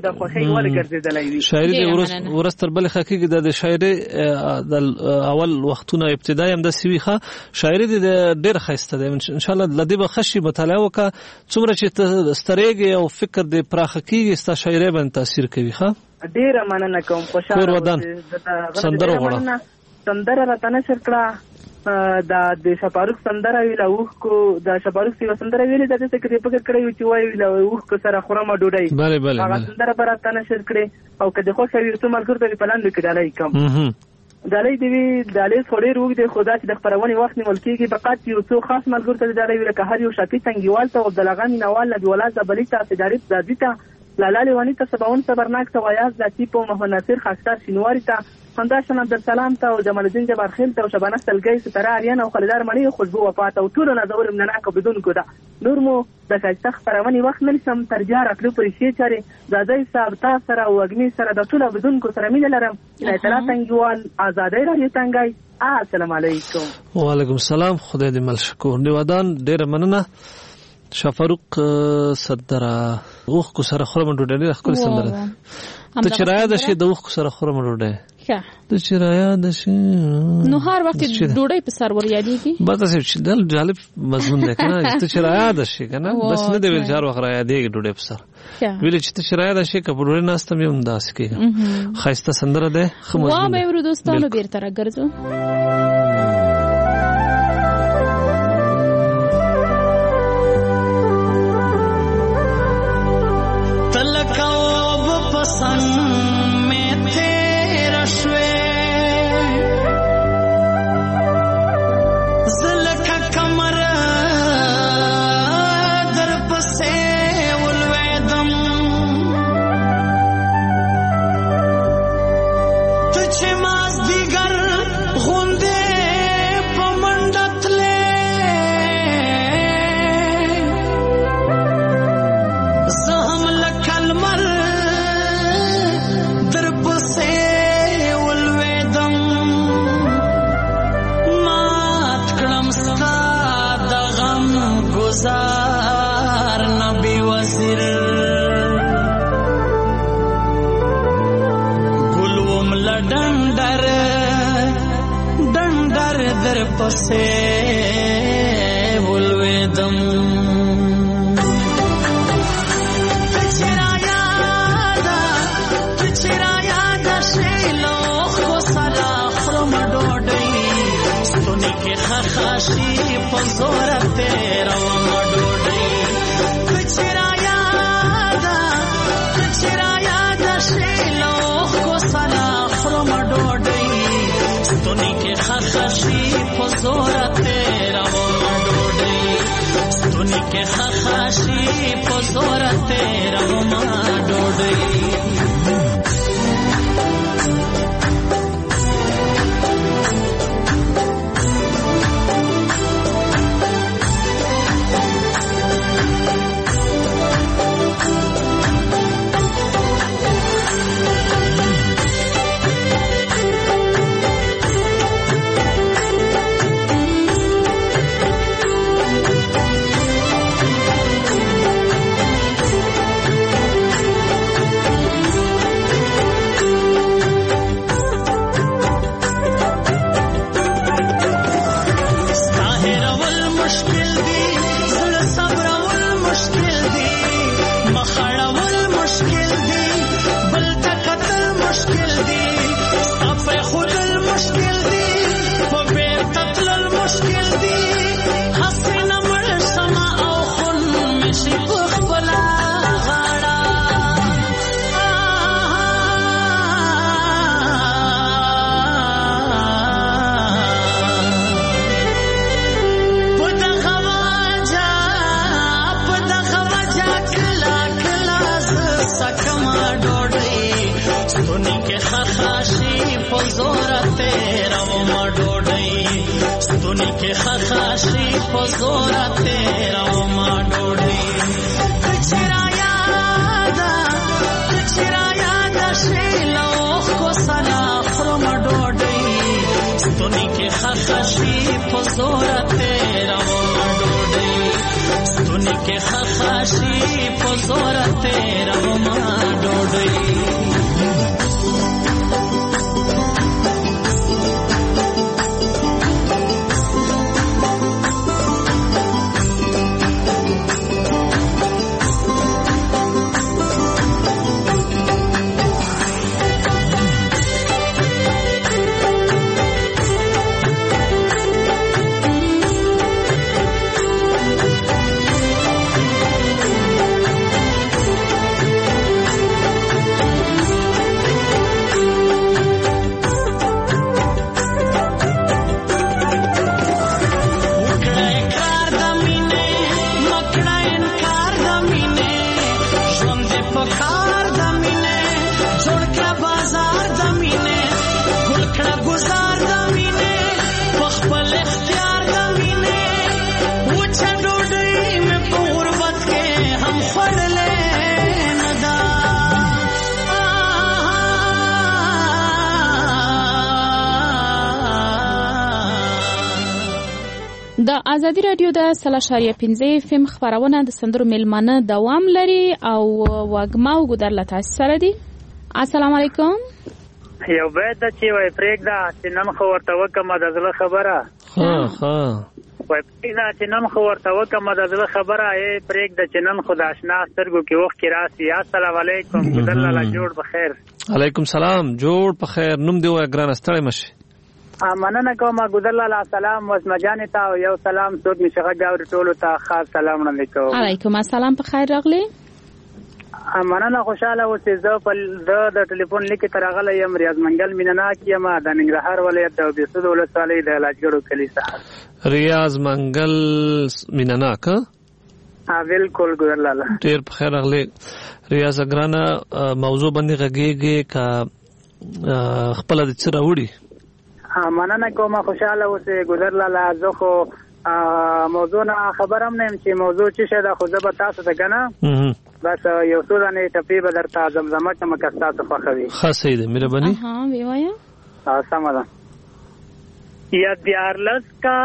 [SPEAKER 11] شاعري دې ورځ تر بلې ښه کېږي دا د شاعري د اول وختونه ابتدا یې همداسې وي ښه شاعري دې ډېره ښایسته دی انشاءالله له دې به ښه شي مطالعه وکړه څومره چې ته سترېږې او فکر دې پراخه کېږي ستا شاعري باندې تاثیر کوي ښه
[SPEAKER 12] ډېره مننه کوم خوشحاله
[SPEAKER 11] کور ودان سندره غواړه
[SPEAKER 12] سندره راته نشر کړه دا د شپاروک سندره ویله اوښکو د شپاروک یوه سندره ویلې ده داسې که دې فکر کړی وي چې وایي ویله اوښکو سره خورمه ډوډۍ هغه سندره به راته نشر کړې او که دې خوښه وي څو ملګرو ته دې په لاندې کې ډالۍ کړم ډالۍ دې وي ډالۍ خو ډېر اوږد دی خو دا چې د خپرونې وخت نیول کېږي فقط یو څو خاص ملګرو ته دې ډالۍ وي لکه هر یو شاپي تنګیوال ته عبدالغا مینوال نبیولا زبلي ته سیدارب زادي ته لالا لیواني ته سباون صبرناک ته ویاز لطیف او محمد ناصر خاکسار شینواري ته همداشان عبدالسلام ته او جمال الدین جبارخیل ته او شبانه سلګۍ ستره اریان او خالدار مڼې او خوشبو وفات او ټولو نازور منناک بدونکو ده نور مو د ښایسته خپرونې وخت نه نیسم تر بیا راتلو پورې ښې چارې زادی صاحب تا سره او وږمې سره د ټولو بدونکو سره مینه لرم اطلاع تنګیوال ازادۍ راډیو تنګی السلام علیکم
[SPEAKER 11] وعلیکم السلام خدای دې مل شکور دی ودان ډېره مننه شفاروق صدره اوښکو سره خورم ډوډۍ ډېره ښکلې سندره ده ته چې راياده شي د اوښکو سره خورم ډوډۍ ته چې راياده شي
[SPEAKER 10] نو هر وخت ډوډۍ په سر ور یادېږي
[SPEAKER 11] بس چې دل جالب مضمون دی که نه ته چې راياده شي که نه بس نه دی ویل چې هر وخت رايادېږي ډوډۍ په سر ویلې چې ته چې راياده شي که په ډوډۍ ناست یم هم داسې کېږم ښایسته سندره دی ښه مضمون دی
[SPEAKER 10] وا به ورو دوستانو بېرته راګرځو
[SPEAKER 15] پسې ولوېدم چې راياده چې راياده شي له خو سره خورم ستونی کې خخاشي په زور تیرا و مډوډي کچرا یادا کچرا یادا شیلو کو سلا خرو مډوډي ستونی کې خخاشي په زور تیرا و مډوډي ستونی کې خخاشي په زور تیرا و مډوډي خخاشي په زور تیرا و ما ډوډۍ کچرا یادا کچرا یادا شیلو کو سلا خرو ما ډوډۍ ستونی کې خخاشي په زور تیرا و ما ډوډۍ ستونی کې خخاشي په زور تیرا و ما ډوډۍ
[SPEAKER 10] د ازادي رادیو د سلاشاریه پنځه اف ام خبرونه د سندرو میلمانه دوام لري او واګما او ګدر له تاسو سره دي. السلام علیکم.
[SPEAKER 16] یو باید چې وای پرېږده چې نن خو ورته وکړم د زړه خبره
[SPEAKER 11] ها ها
[SPEAKER 16] وای پرېږده چې نن خو ورته وکړم د زړه خبره یې پرېږده چې نن خو د اشنا سترګو کې وخت کې راسي. السلام علیکم. ګدر لاله جوړ بخیر.
[SPEAKER 11] علیکم سلام جوړ بخیر. نوم دی وای ګران ستړی مشه.
[SPEAKER 16] مننه کوم ګدر لاله. سلام وسمجان ته یو سلام څوک نشغه گاور ټولو ته خاص سلام نه کوم.
[SPEAKER 10] علیکم السلام په خیر راغلی.
[SPEAKER 16] مننه خوشاله اوسې. زه په د ټلیفون لیکي ترغله یم ریاض منګل مینناک یم د ننګرهار ولایت د بیسود ولسوالۍ د لاجګړو کلی څخه.
[SPEAKER 11] ریاض منګل مینناک
[SPEAKER 16] ها بالکل ګدر لاله.
[SPEAKER 11] ډیر په خیر راغلی. ریاض ګرانه موضوع باندې غږیږي کا خپل د څه راوړي.
[SPEAKER 16] مننه کوم خوشاله اوسې ګدر لاله. زه خو موضوع نه خبرم نه چې موضوع څه شه دا خو زه به تاسو ته کنه بس یو څو دانې ټپې به درته زمزمه کوم که تاسو خوښوي.
[SPEAKER 11] ښه صحیح ده مهرباني.
[SPEAKER 10] ها وی وایا.
[SPEAKER 16] ها سمه ده. یا دیارلس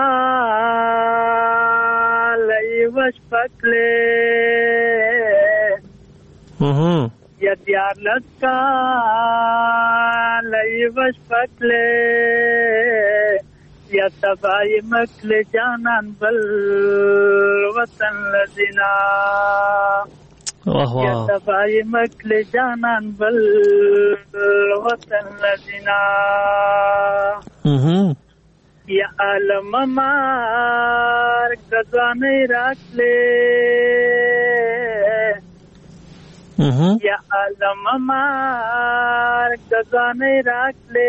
[SPEAKER 16] کاله یوه شپکلې یا دیارلس کاله یوه شپکلې یا سبای مکل جانان بل وطن لذینا یا سبای مکل جانان بل وطن لذینا یا عالم مار کزانی راکلے یا عالم مار کزانی راکلے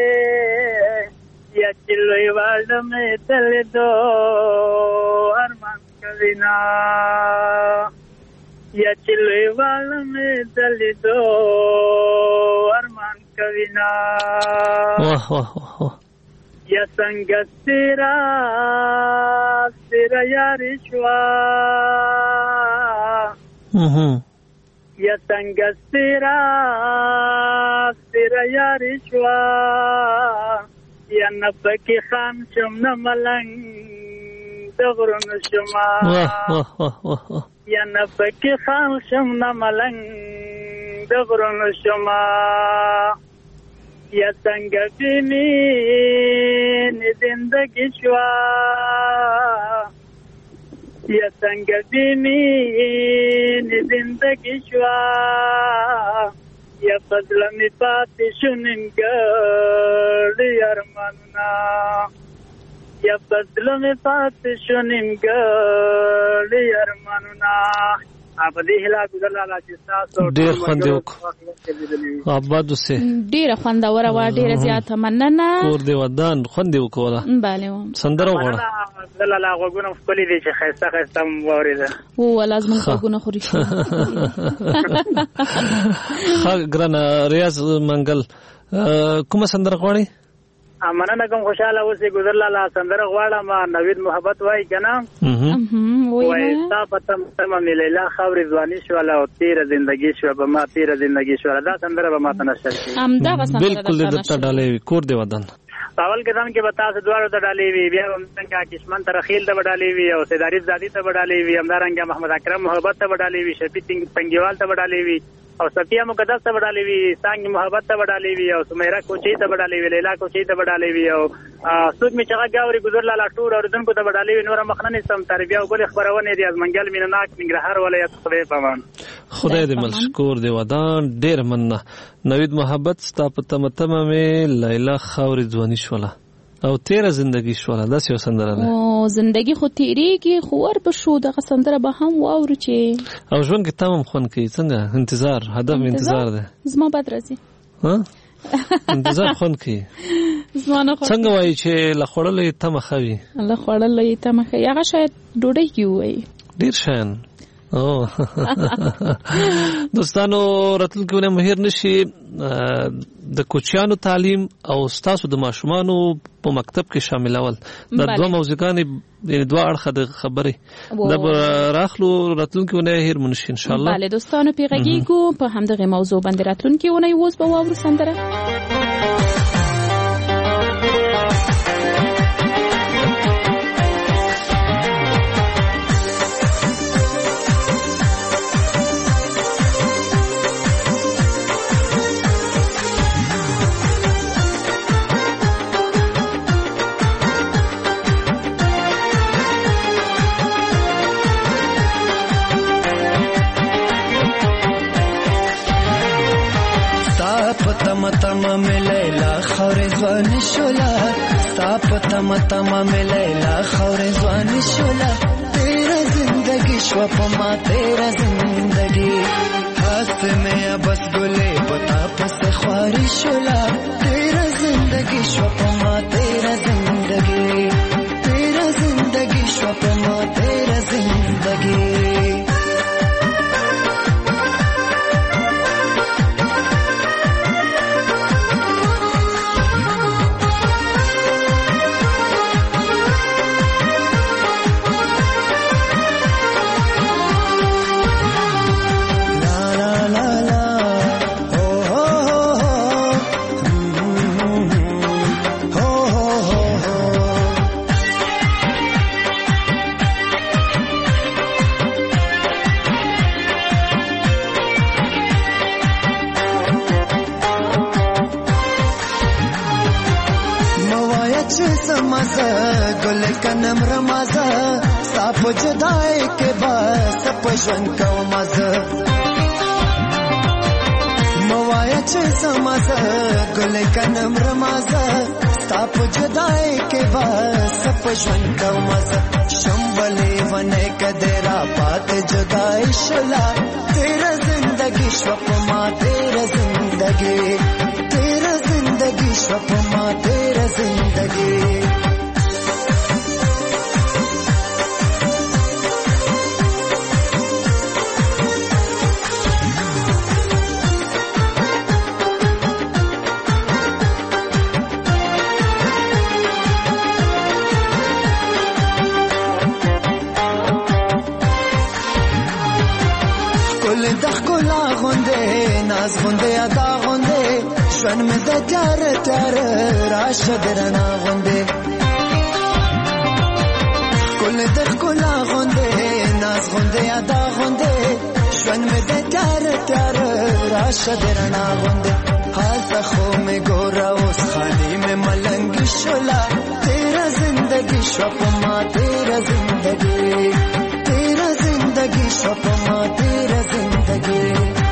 [SPEAKER 16] یا چلوی والم دل دو ارمان کبینا یا چلوی والم دل دو ارمان کبینا
[SPEAKER 11] واہ واہ واہ
[SPEAKER 16] یا سنگت تیرا تیرا یارشوا یا سنگت تیرا تیرا یارشوا یا نبکی خان شم نملنگ دغرن شما یا نبکی خان شم نملنگ دغرن شما یا سنگ بینین زندگی شوا یا سنگ بینین زندگی شوا یا فضلمی پاتی شننگل یارمانونا یا فضلمی پاتی شننگل یارمانونا په دې هلا ګذرلاله چې تاسو
[SPEAKER 11] ډېر خوند وکړو آباد اوسه
[SPEAKER 10] ډېر خوندوره و ډېر زیاته مننه
[SPEAKER 11] کور دی ودان خوند وکوله
[SPEAKER 10] bale
[SPEAKER 11] سندره وغوړه
[SPEAKER 16] ګذرلاله غوګونه خپل دي چې خيسته خيسته ووريده
[SPEAKER 10] او لازم غوګونه خوري
[SPEAKER 11] ها ګرانه ریاض منګل کومه سندره غواړي
[SPEAKER 16] مننه کوم خوشاله اوسې ګذرلاله سندره غواړم نوید محبت وای کنه وای تا پتم تم ملیلا خبر ځواني شو لا او تیر زندگی شو به ما تیر زندگی شو دا سندره به ما تنشر شي
[SPEAKER 10] ام دا سندره
[SPEAKER 11] بالکل د ته ډالې کور دی ودان
[SPEAKER 16] اول قدم کې بتا سه دوړو ته ډالې وی بیا څنګه کشمن ترخیل ته ډالې وی او سیداری زادی ته ډالې وی همدارنګ محمد اکرم محبت ته ډالې وی شفیع سنگ پنګیوال ته ډالې وی او صفیه مقدس ته ډالې وی سانګ محبت ته ډالې وی او سمیرا کوچی ته ډالې وی لیلا کوچی ته ډالې وی او سود می چغه گاوري ګذرلاله ټور اوردونکو ته ډالې وی نور مخنن سم تربیه او بل خبرونه دی از منګل مینناک ننګرهار ولایت خدای پامان
[SPEAKER 11] خدای دې مشکور دی ودان ډیر مننه نوید محبت ستا په تمه تمه مې لیلا خاوري ځواني شوله او تیره زندگی شوله داسې یو سندره ده
[SPEAKER 10] او زندگی خو تیریږي خو ور به شو دغه سندره به هم واورو چې
[SPEAKER 11] او ژوند کې تمام خوند کوي څنګه انتظار هدف انتظار ده
[SPEAKER 10] زما بد راځي
[SPEAKER 11] ها انتظار خوند کوي
[SPEAKER 10] زما نه
[SPEAKER 11] څنګه وایي چې له خوړلې تمه خوي
[SPEAKER 10] له خوړلې تمه خوي هغه شاید ډوډۍ کې وایي
[SPEAKER 11] ډیر شان او دوستانو راتلونکي مهیر نشي د کوچیانو تعلیم او ستاسو د ماشومانو په مکتب کې شاملول د دوه موضوعګانې د دوه اړخه د خبرې د راخلو راتلونکي ونه هیر منشي ان شاء الله
[SPEAKER 10] bale دوستانو پیغاګیګو په همدغه موضوع باندې راتلونکي ونه اوس به واورو سندره
[SPEAKER 15] تم تم میں لیلا خور زوان شولا ساپ تم تم میں لیلا خور زوان شولا تیرا زندگی شو پما تیرا زندگی ہاتھ میں بس گلے بتا پس خواری شولا تیرا زندگی شو پما تیرا زندگی تیرا زندگی شو پما تیرا زندگی گل کنم رمازه ساپ جدای کے باس پشون کو مزه موایا چې سمازه گل کنم رمازه ستا په جدای کې بس په ژوند کو مزه شمبلې ونه کدرا پات جدای شلا تیرا زندگی شو په ما تیرا زندگی تیرا زندگی شو په ما تیرا زندگی ناز غنده ادا غنده شون می د تر تر راشه درنا غنده کل د کلا غنده ناز غنده ادا غنده شون می د تر تر راشه درنا غنده حال خو می ګورا اوس خالی می ملنګ شولا تیرا زندگی شو په ما تیرا زندگی تیرا زندگی شو په ما تیرا زندگی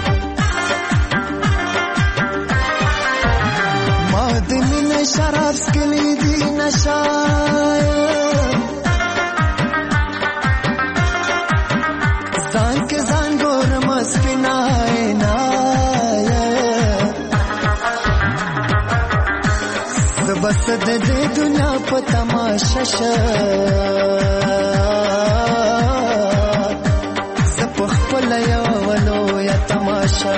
[SPEAKER 15] شراب سکلی دی نشای زان کے زان گور مسکنای نای زبست دے دنیا پا تماشا شا زپخ پلیا ولو یا تماشا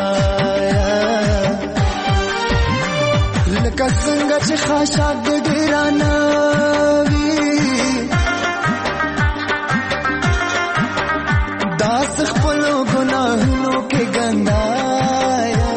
[SPEAKER 15] لکه څنګه چې خاشاک د ډیرانه وي داس خپلو ګناهونو کې ګندایا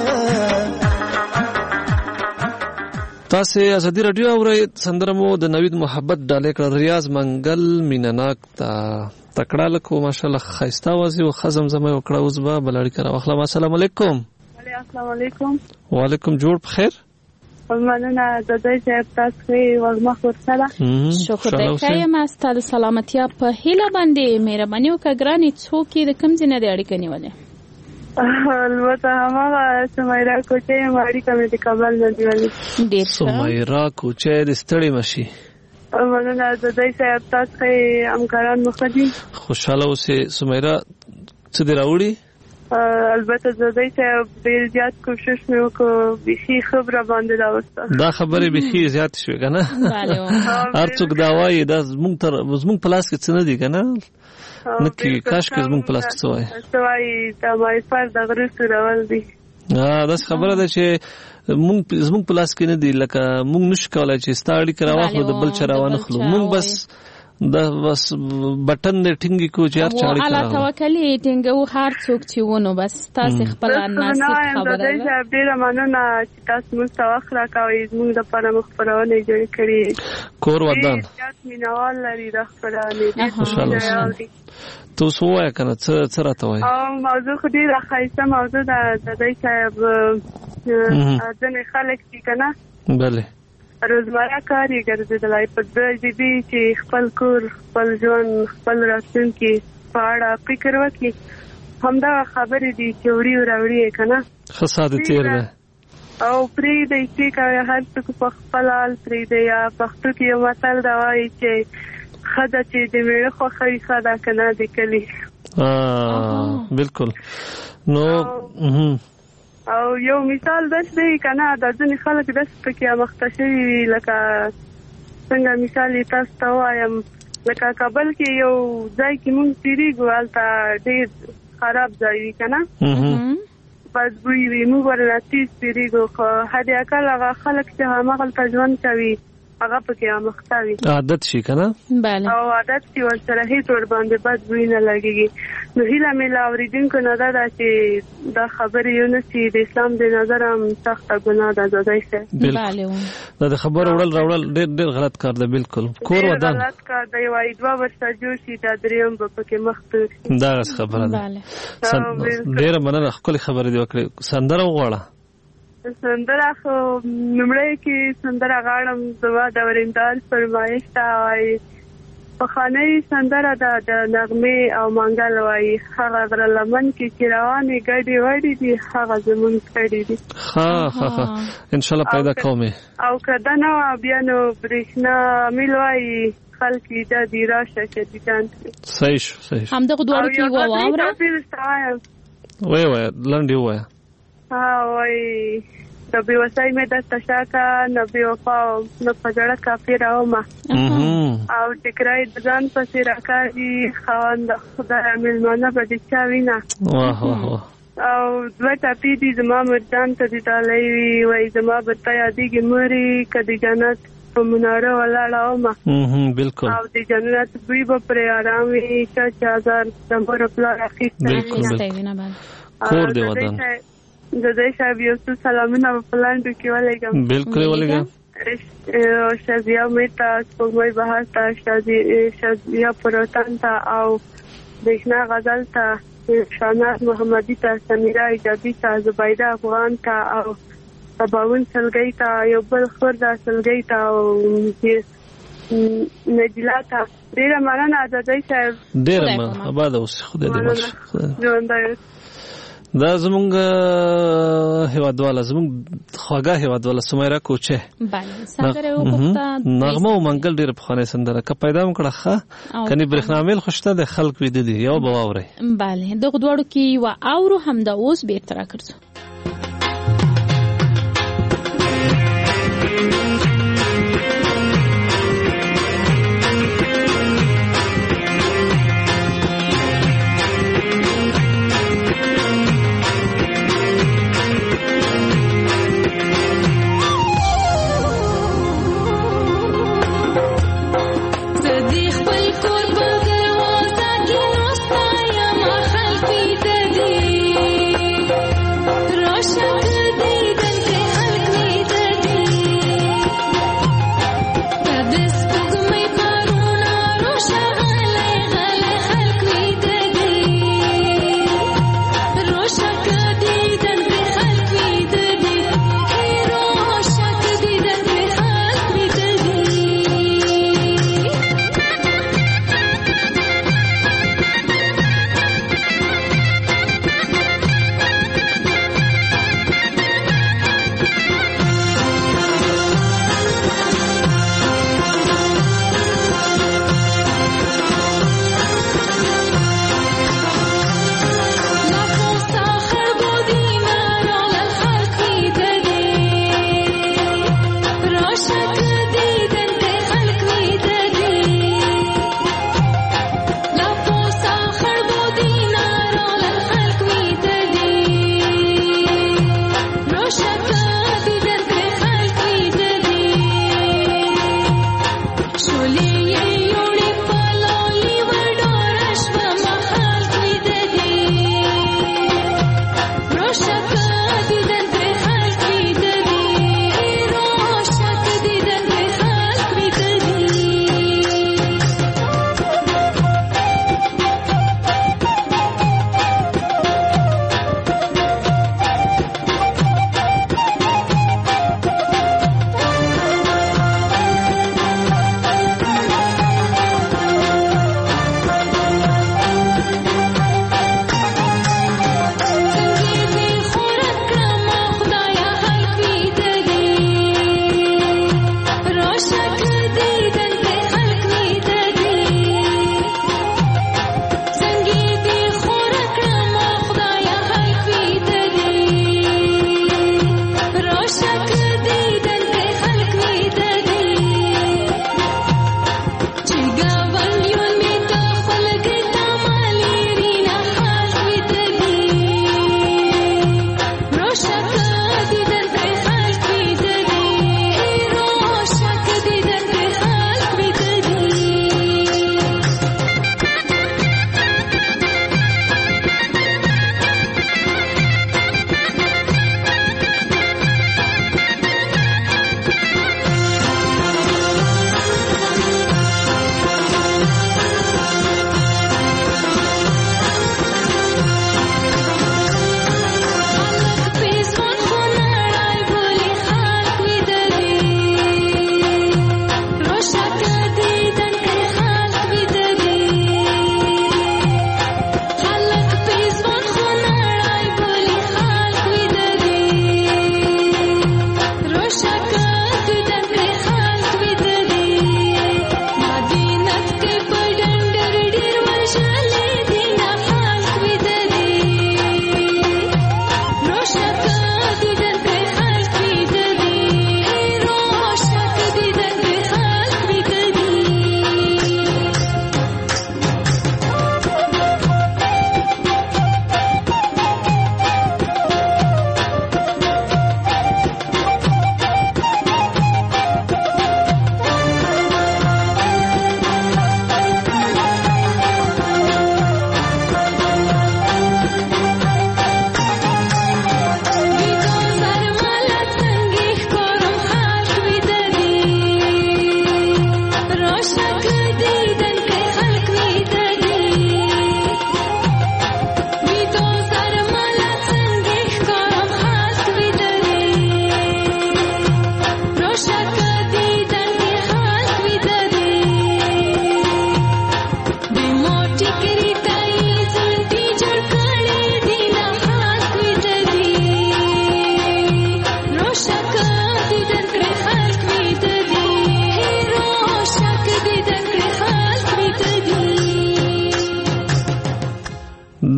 [SPEAKER 11] تاسو ازادي رادیو اورئ سندرمو د نوید محبت ډالې کړ ریاض منګل مینناک تا تکړه لکو ماشاءالله خيستا وازي او خزم زمه وکړه اوس به بلړی کړه واخلا السلام علیکم
[SPEAKER 17] السلام علیکم
[SPEAKER 11] وعلیکم جوړ بخیر
[SPEAKER 17] مننه د دې چې تاسو ورما ورسره
[SPEAKER 10] شکر دې کایم ستاسو سلامتی په هیله باندې مهرباني وکړئ څوک د کم ځنه د اړیکې نیولې
[SPEAKER 17] البته هغه سمیرا کوچې ماړي کومې د کابل نه دیولې
[SPEAKER 10] ډېر
[SPEAKER 11] سمیرا کوچې د ستړي مشي
[SPEAKER 17] مننه د دې چې تاسو همکاران مخدي
[SPEAKER 11] خوشاله اوسې سمیرا څه دی راوړي
[SPEAKER 17] البته زه دې چې ډېر زیات کوشش مې وکړ بيخي خبره باندې راوسته
[SPEAKER 11] دا خبره بيخي زیات شوې کنه هر څوک دا وایي دا زموږ تر زموږ پلاس کې څه نه دي کنه نکي کاش کې زموږ پلاس کې څه وایي
[SPEAKER 17] څه وایي دا مای پر د غرس راول دي
[SPEAKER 11] ها دا خبره ده چې مونږ زموږ پلاس کې نه دي لکه مونږ نشو کولای چې ستاړي کراوخلو د بل چروانه خلو مونږ بس دا بس بٹن دې ټینګي کو چې هر چاړي
[SPEAKER 10] الله توکلی ټینګو هر څوک چې ونه بس تاسو خپل نصیب خبره ده
[SPEAKER 17] دا ډیره مننه چې تاسو موږ ته وخت راکوي موږ د پاره مخبرونه جوړ کړی
[SPEAKER 11] کور ودان
[SPEAKER 17] مینوال لري د خبرونه
[SPEAKER 11] خوشاله تاسو وای کنه څه څه راته وای
[SPEAKER 17] او موضوع خو دې راخایسته موضوع د دای صاحب ځنه خلک دي کنه
[SPEAKER 11] بله
[SPEAKER 17] روزمره کار یې ګرځېدلی په دې دي چې خپل کور خپل ژوند خپل راتلونکي په اړه فکر وکړي همدا خبرې دي چې وړي راوړي که نه
[SPEAKER 11] ښه ساده تېر دی
[SPEAKER 17] او پرېږدئ چې هر څوک په خپل حال پرېږدئ یا پښتو کې یو متل دا وایي چې ښځه چې د مېړه خوښوي ښه ده که نه د کلي
[SPEAKER 11] بلکل نو
[SPEAKER 17] او یو مثال داس دی کنه د ځینې خلک داس پکې مخته شوي لکه څنګه مثال یې تاسو ته وایم لکه کابل کې یو ځای کې مونږ تېرېږو هلته ډېر خراب ځای وي که نه بدبوی وي مونږ ورنه تېز تېرېږو خو حد اقل هغه خلک چې هماغلته ژوند کوي هغه پکې مخته وي
[SPEAKER 11] عادت شي که نه
[SPEAKER 17] او عادت شي ورسره هېڅ ورباندې بدبوی نه لګېږي نو هیله مې له اورېدونکو نه دا ده چې دا خبرې ونه سي د اسلام د نظر هم سخته ګناه ده زادی صاحب
[SPEAKER 11] دا د خبرو وړل راوړل ډېر ډېر غلط کار دی بلکل کور ودان
[SPEAKER 17] غلط کار دی وایي دوه ورته جوړ شي دا درېیم به پکې مخ تور شي
[SPEAKER 11] دغسې خبره ده ډېره مننه ښکلې خبرې دې وکړې سندره وغواړه
[SPEAKER 17] سندره خو لومړی کې سندره غواړم زما د ورېندار فرمایش ته وایي پخوانۍ سندره ده د نغمې او منګل وایي هغه غره لمن کې چې روانې ګډې وړې دي هغه زمونږ کړي دي.
[SPEAKER 11] ها ها ها انشاءالله پیدا کومې.
[SPEAKER 17] او که دا نه وه بیا نو برېښنا میل وایي خلک یې دا دي راشه شدیدان کړي.
[SPEAKER 11] صحیح شو صحیح شو.
[SPEAKER 10] همدغه دواړو کې یوه واوره
[SPEAKER 11] وایه وایه لنډې ووایه.
[SPEAKER 17] ها وایي د بې وسۍ مې درته شاکه نه بې وفا نه په زړه کافره ومه او ټکری د ځان پسې راکاږي خاونده خدایه مېلمانه به د چا وینه او دوه ټپې دي زما مرجان ته دې ډالۍ وي وایي زما به ته یادېږي مورې که د جنت په مناره ولاړه ومه
[SPEAKER 11] بالکل
[SPEAKER 17] او د جنت بوی به پرې ارام وي چا چې ازار د مور پلار اخیستی
[SPEAKER 11] کور دې ودان
[SPEAKER 17] د دې صاحب یو څه سلامونه په پلانډو کې ولګم.
[SPEAKER 11] بالکل ولګم.
[SPEAKER 17] شازیه میتا سپوږمۍ بهار ته شازیه پروتان ته او برېښنا غزل ته شاناز محمدي ته سمیرا ایجابي ته زبیده افغان ته او تباون سلګۍ ته یو بل خورده سلګۍ ته او نجلا ته ډېره مننه ازادۍ صاحب.
[SPEAKER 11] ډېره مننه آباد اوسې خدای دې مل
[SPEAKER 17] ژوندی
[SPEAKER 11] دا زمونږ هیوادواله زمونږ خواږه هیوادواله سمیرا کوچه نغمه او منګل ډېره پخوانۍ سندره که پیدا م کړه ښه کنې برېښنامېل خو شته د خلک ویده دي یو به واورئ.
[SPEAKER 10] بله دغو دواړو کې یوه اورو همدا اوس بېرته راګرځو.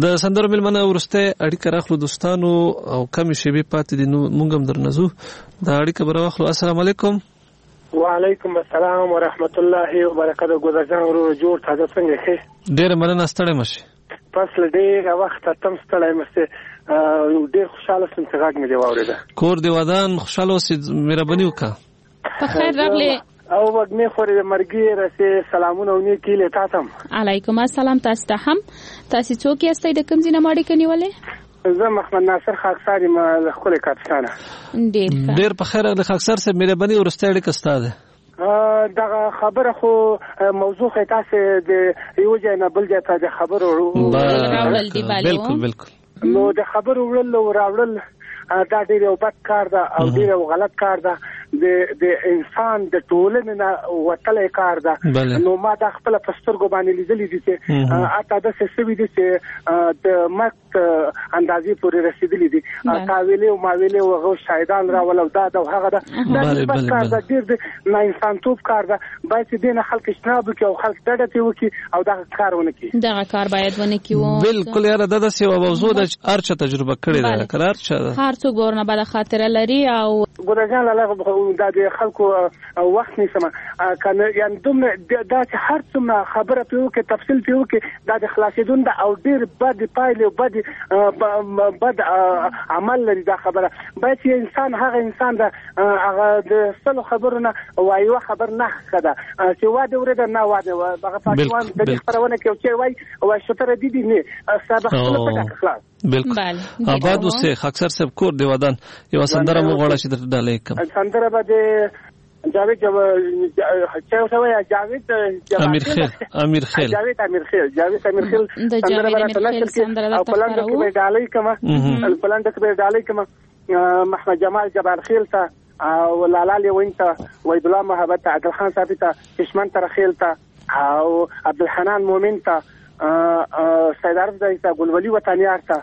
[SPEAKER 11] د سندرو ملمنه ورسته اړیکه راخلو دوستانو او کمی شیبې پاتې دي نو مونږ هم درنځو دا اړیکه به راخلو. السلام علیکم.
[SPEAKER 18] وعلیکم السلام ورحمت الله وبرکاته. ګذرجان ورو جوړ تازه څنګه ښه؟
[SPEAKER 11] ډېر مننه ستړی مشي.
[SPEAKER 18] پس له ډېره وخته تم ستړی مشي. ډېر خوشاله سم چې غږ مې دې واورېده.
[SPEAKER 11] کور دې ودان خوشاله اوسې مهرباني وکړه.
[SPEAKER 10] په خیر راغلی
[SPEAKER 18] او وګمې خورې مرګي رسې سلامونه او نیکي له تاسو.
[SPEAKER 10] علیکم السلام تاسو ته هم. تاسو څوک یاستئ د کوم ځای نه اړیکه نیولې؟
[SPEAKER 18] زه محمد ناصر خاکسار یم له ښکلې کاپستانه.
[SPEAKER 10] ډېر ښه.
[SPEAKER 11] ډېر په خیر راغلی خاکسار صاحب. مهرباني ورسته اړیکه ستا ده.
[SPEAKER 18] دغه خبره خو موضوع خو تاسو د یو ځای نه بل ځای ته د خبرو
[SPEAKER 10] راوړل دي.
[SPEAKER 11] بالکل بالکل.
[SPEAKER 18] نو د خبرو وړل او راوړل دا ډېر یو بد کار ده او ډېر یو غلط کار ده. د د انسان د ټولنې نه وتلی کار ده. نو ما دا خپل په سترګو باندې لیدلي دي چې اته داسې سوي دي چې د مرګ اندازې پورې رسېدلي دي. تا ویلې او ما ویلې او هغه شاهدان راول او دا د هغه ده دا ډېر بد کار ده. ډېر د ناانسانتوب کار ده. باید چې دې نه خلک اجتناب وکړي او خلک ډډه ترې وکړي او دغه کار ونه کړي.
[SPEAKER 10] دغه کار باید ونه کړي.
[SPEAKER 11] بالکل یاره دا داسې یوه موضوع ده چې هر چا تجربه کړې ده. لکه هر چا ده
[SPEAKER 10] هر څوک ورنه بده خاطره لري. او
[SPEAKER 18] ګورجان لاله دا د خلکو وخت نیسم کنه یعنی دومره دا چې هر څومره خبره پیو کې تفصیل پیو کې دا د خلاصېدون ده او ډېر بد پایلې او بد بد عمل لري. دا خبره باید چې انسان هغه انسان ده هغه د سلو خبرونه وایي خبر نه خده چې واده ورته نه واده هغه پاکوان د دې خبرونه کې چې وایي او شتره دي دي نه سبق په خلاص.
[SPEAKER 11] بالکل. آباد اوسه خاکسار صاحب کور دی ودان یو سندره مو غواړم چې درته ډالې کوم.
[SPEAKER 18] سندره باندې جاوید چا وسوي جاوید
[SPEAKER 11] امیر خیل امیر خیل
[SPEAKER 18] جاوید امیر خیل جاوید امیر خیل سندره باندې نشل او پلان کې به ډالې کوم. پلان کې به ډالې کوم محمد جمال جبار خیل ته او لاله وینته وحید الله محبت عادل خان صاحب ته کشمن تر خیل ته او عبدالحنان مومن ته سید عرب دایته ګلولي وطنیار ته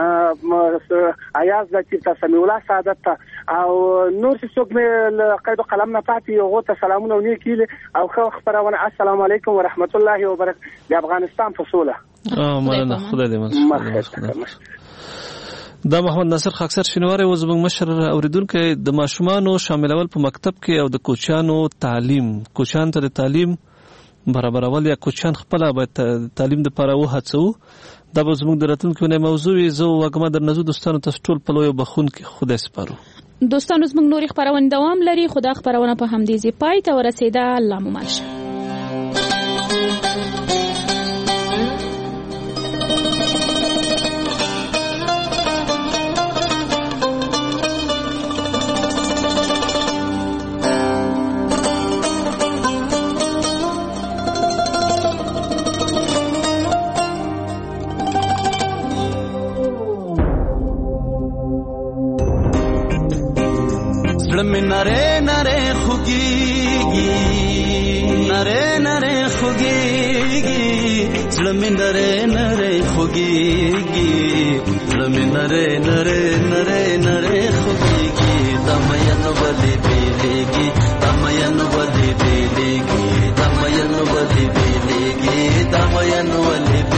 [SPEAKER 18] ایاز د چې سمیع الله سعادت ته او نور څوک مې قید قلم نه پاتې یو ته سلامونه ونی کیله او خو خبرونه. السلام علیکم ورحمت الله وبرکاته. د افغانستان په سوله.
[SPEAKER 11] اه مننه خدای دې مخ. دا محمد ناصر خاکسر شینواری و زموږ مشر اوریدونکو د ماشومانو شاملول په مکتب کې او د کوچانو تعلیم کوچان ته د تعلیم برابرول یا کوچان خپل باید تعلیم د لپاره وهڅو. دا به زموږ د راتلونکي نه موضوع وي. زه وګما درنځو دوستانو تاسو ټول په لوی بخون کې خدای سپارو.
[SPEAKER 10] دوستانو زموږ نوري خبرونه دوام لري. خدا خبرونه په همدې ځای پای ته ورسېده. الله مو مل شه.
[SPEAKER 19] نره نره خوگیگی نره نره خوگیگی زلمی نره نره خوگیگی زلمی نره نره نره نره خوگیگی دمین ولی بیلیگی دمین ولی بیلیگی دمین ولی بیلیگی دمین ولی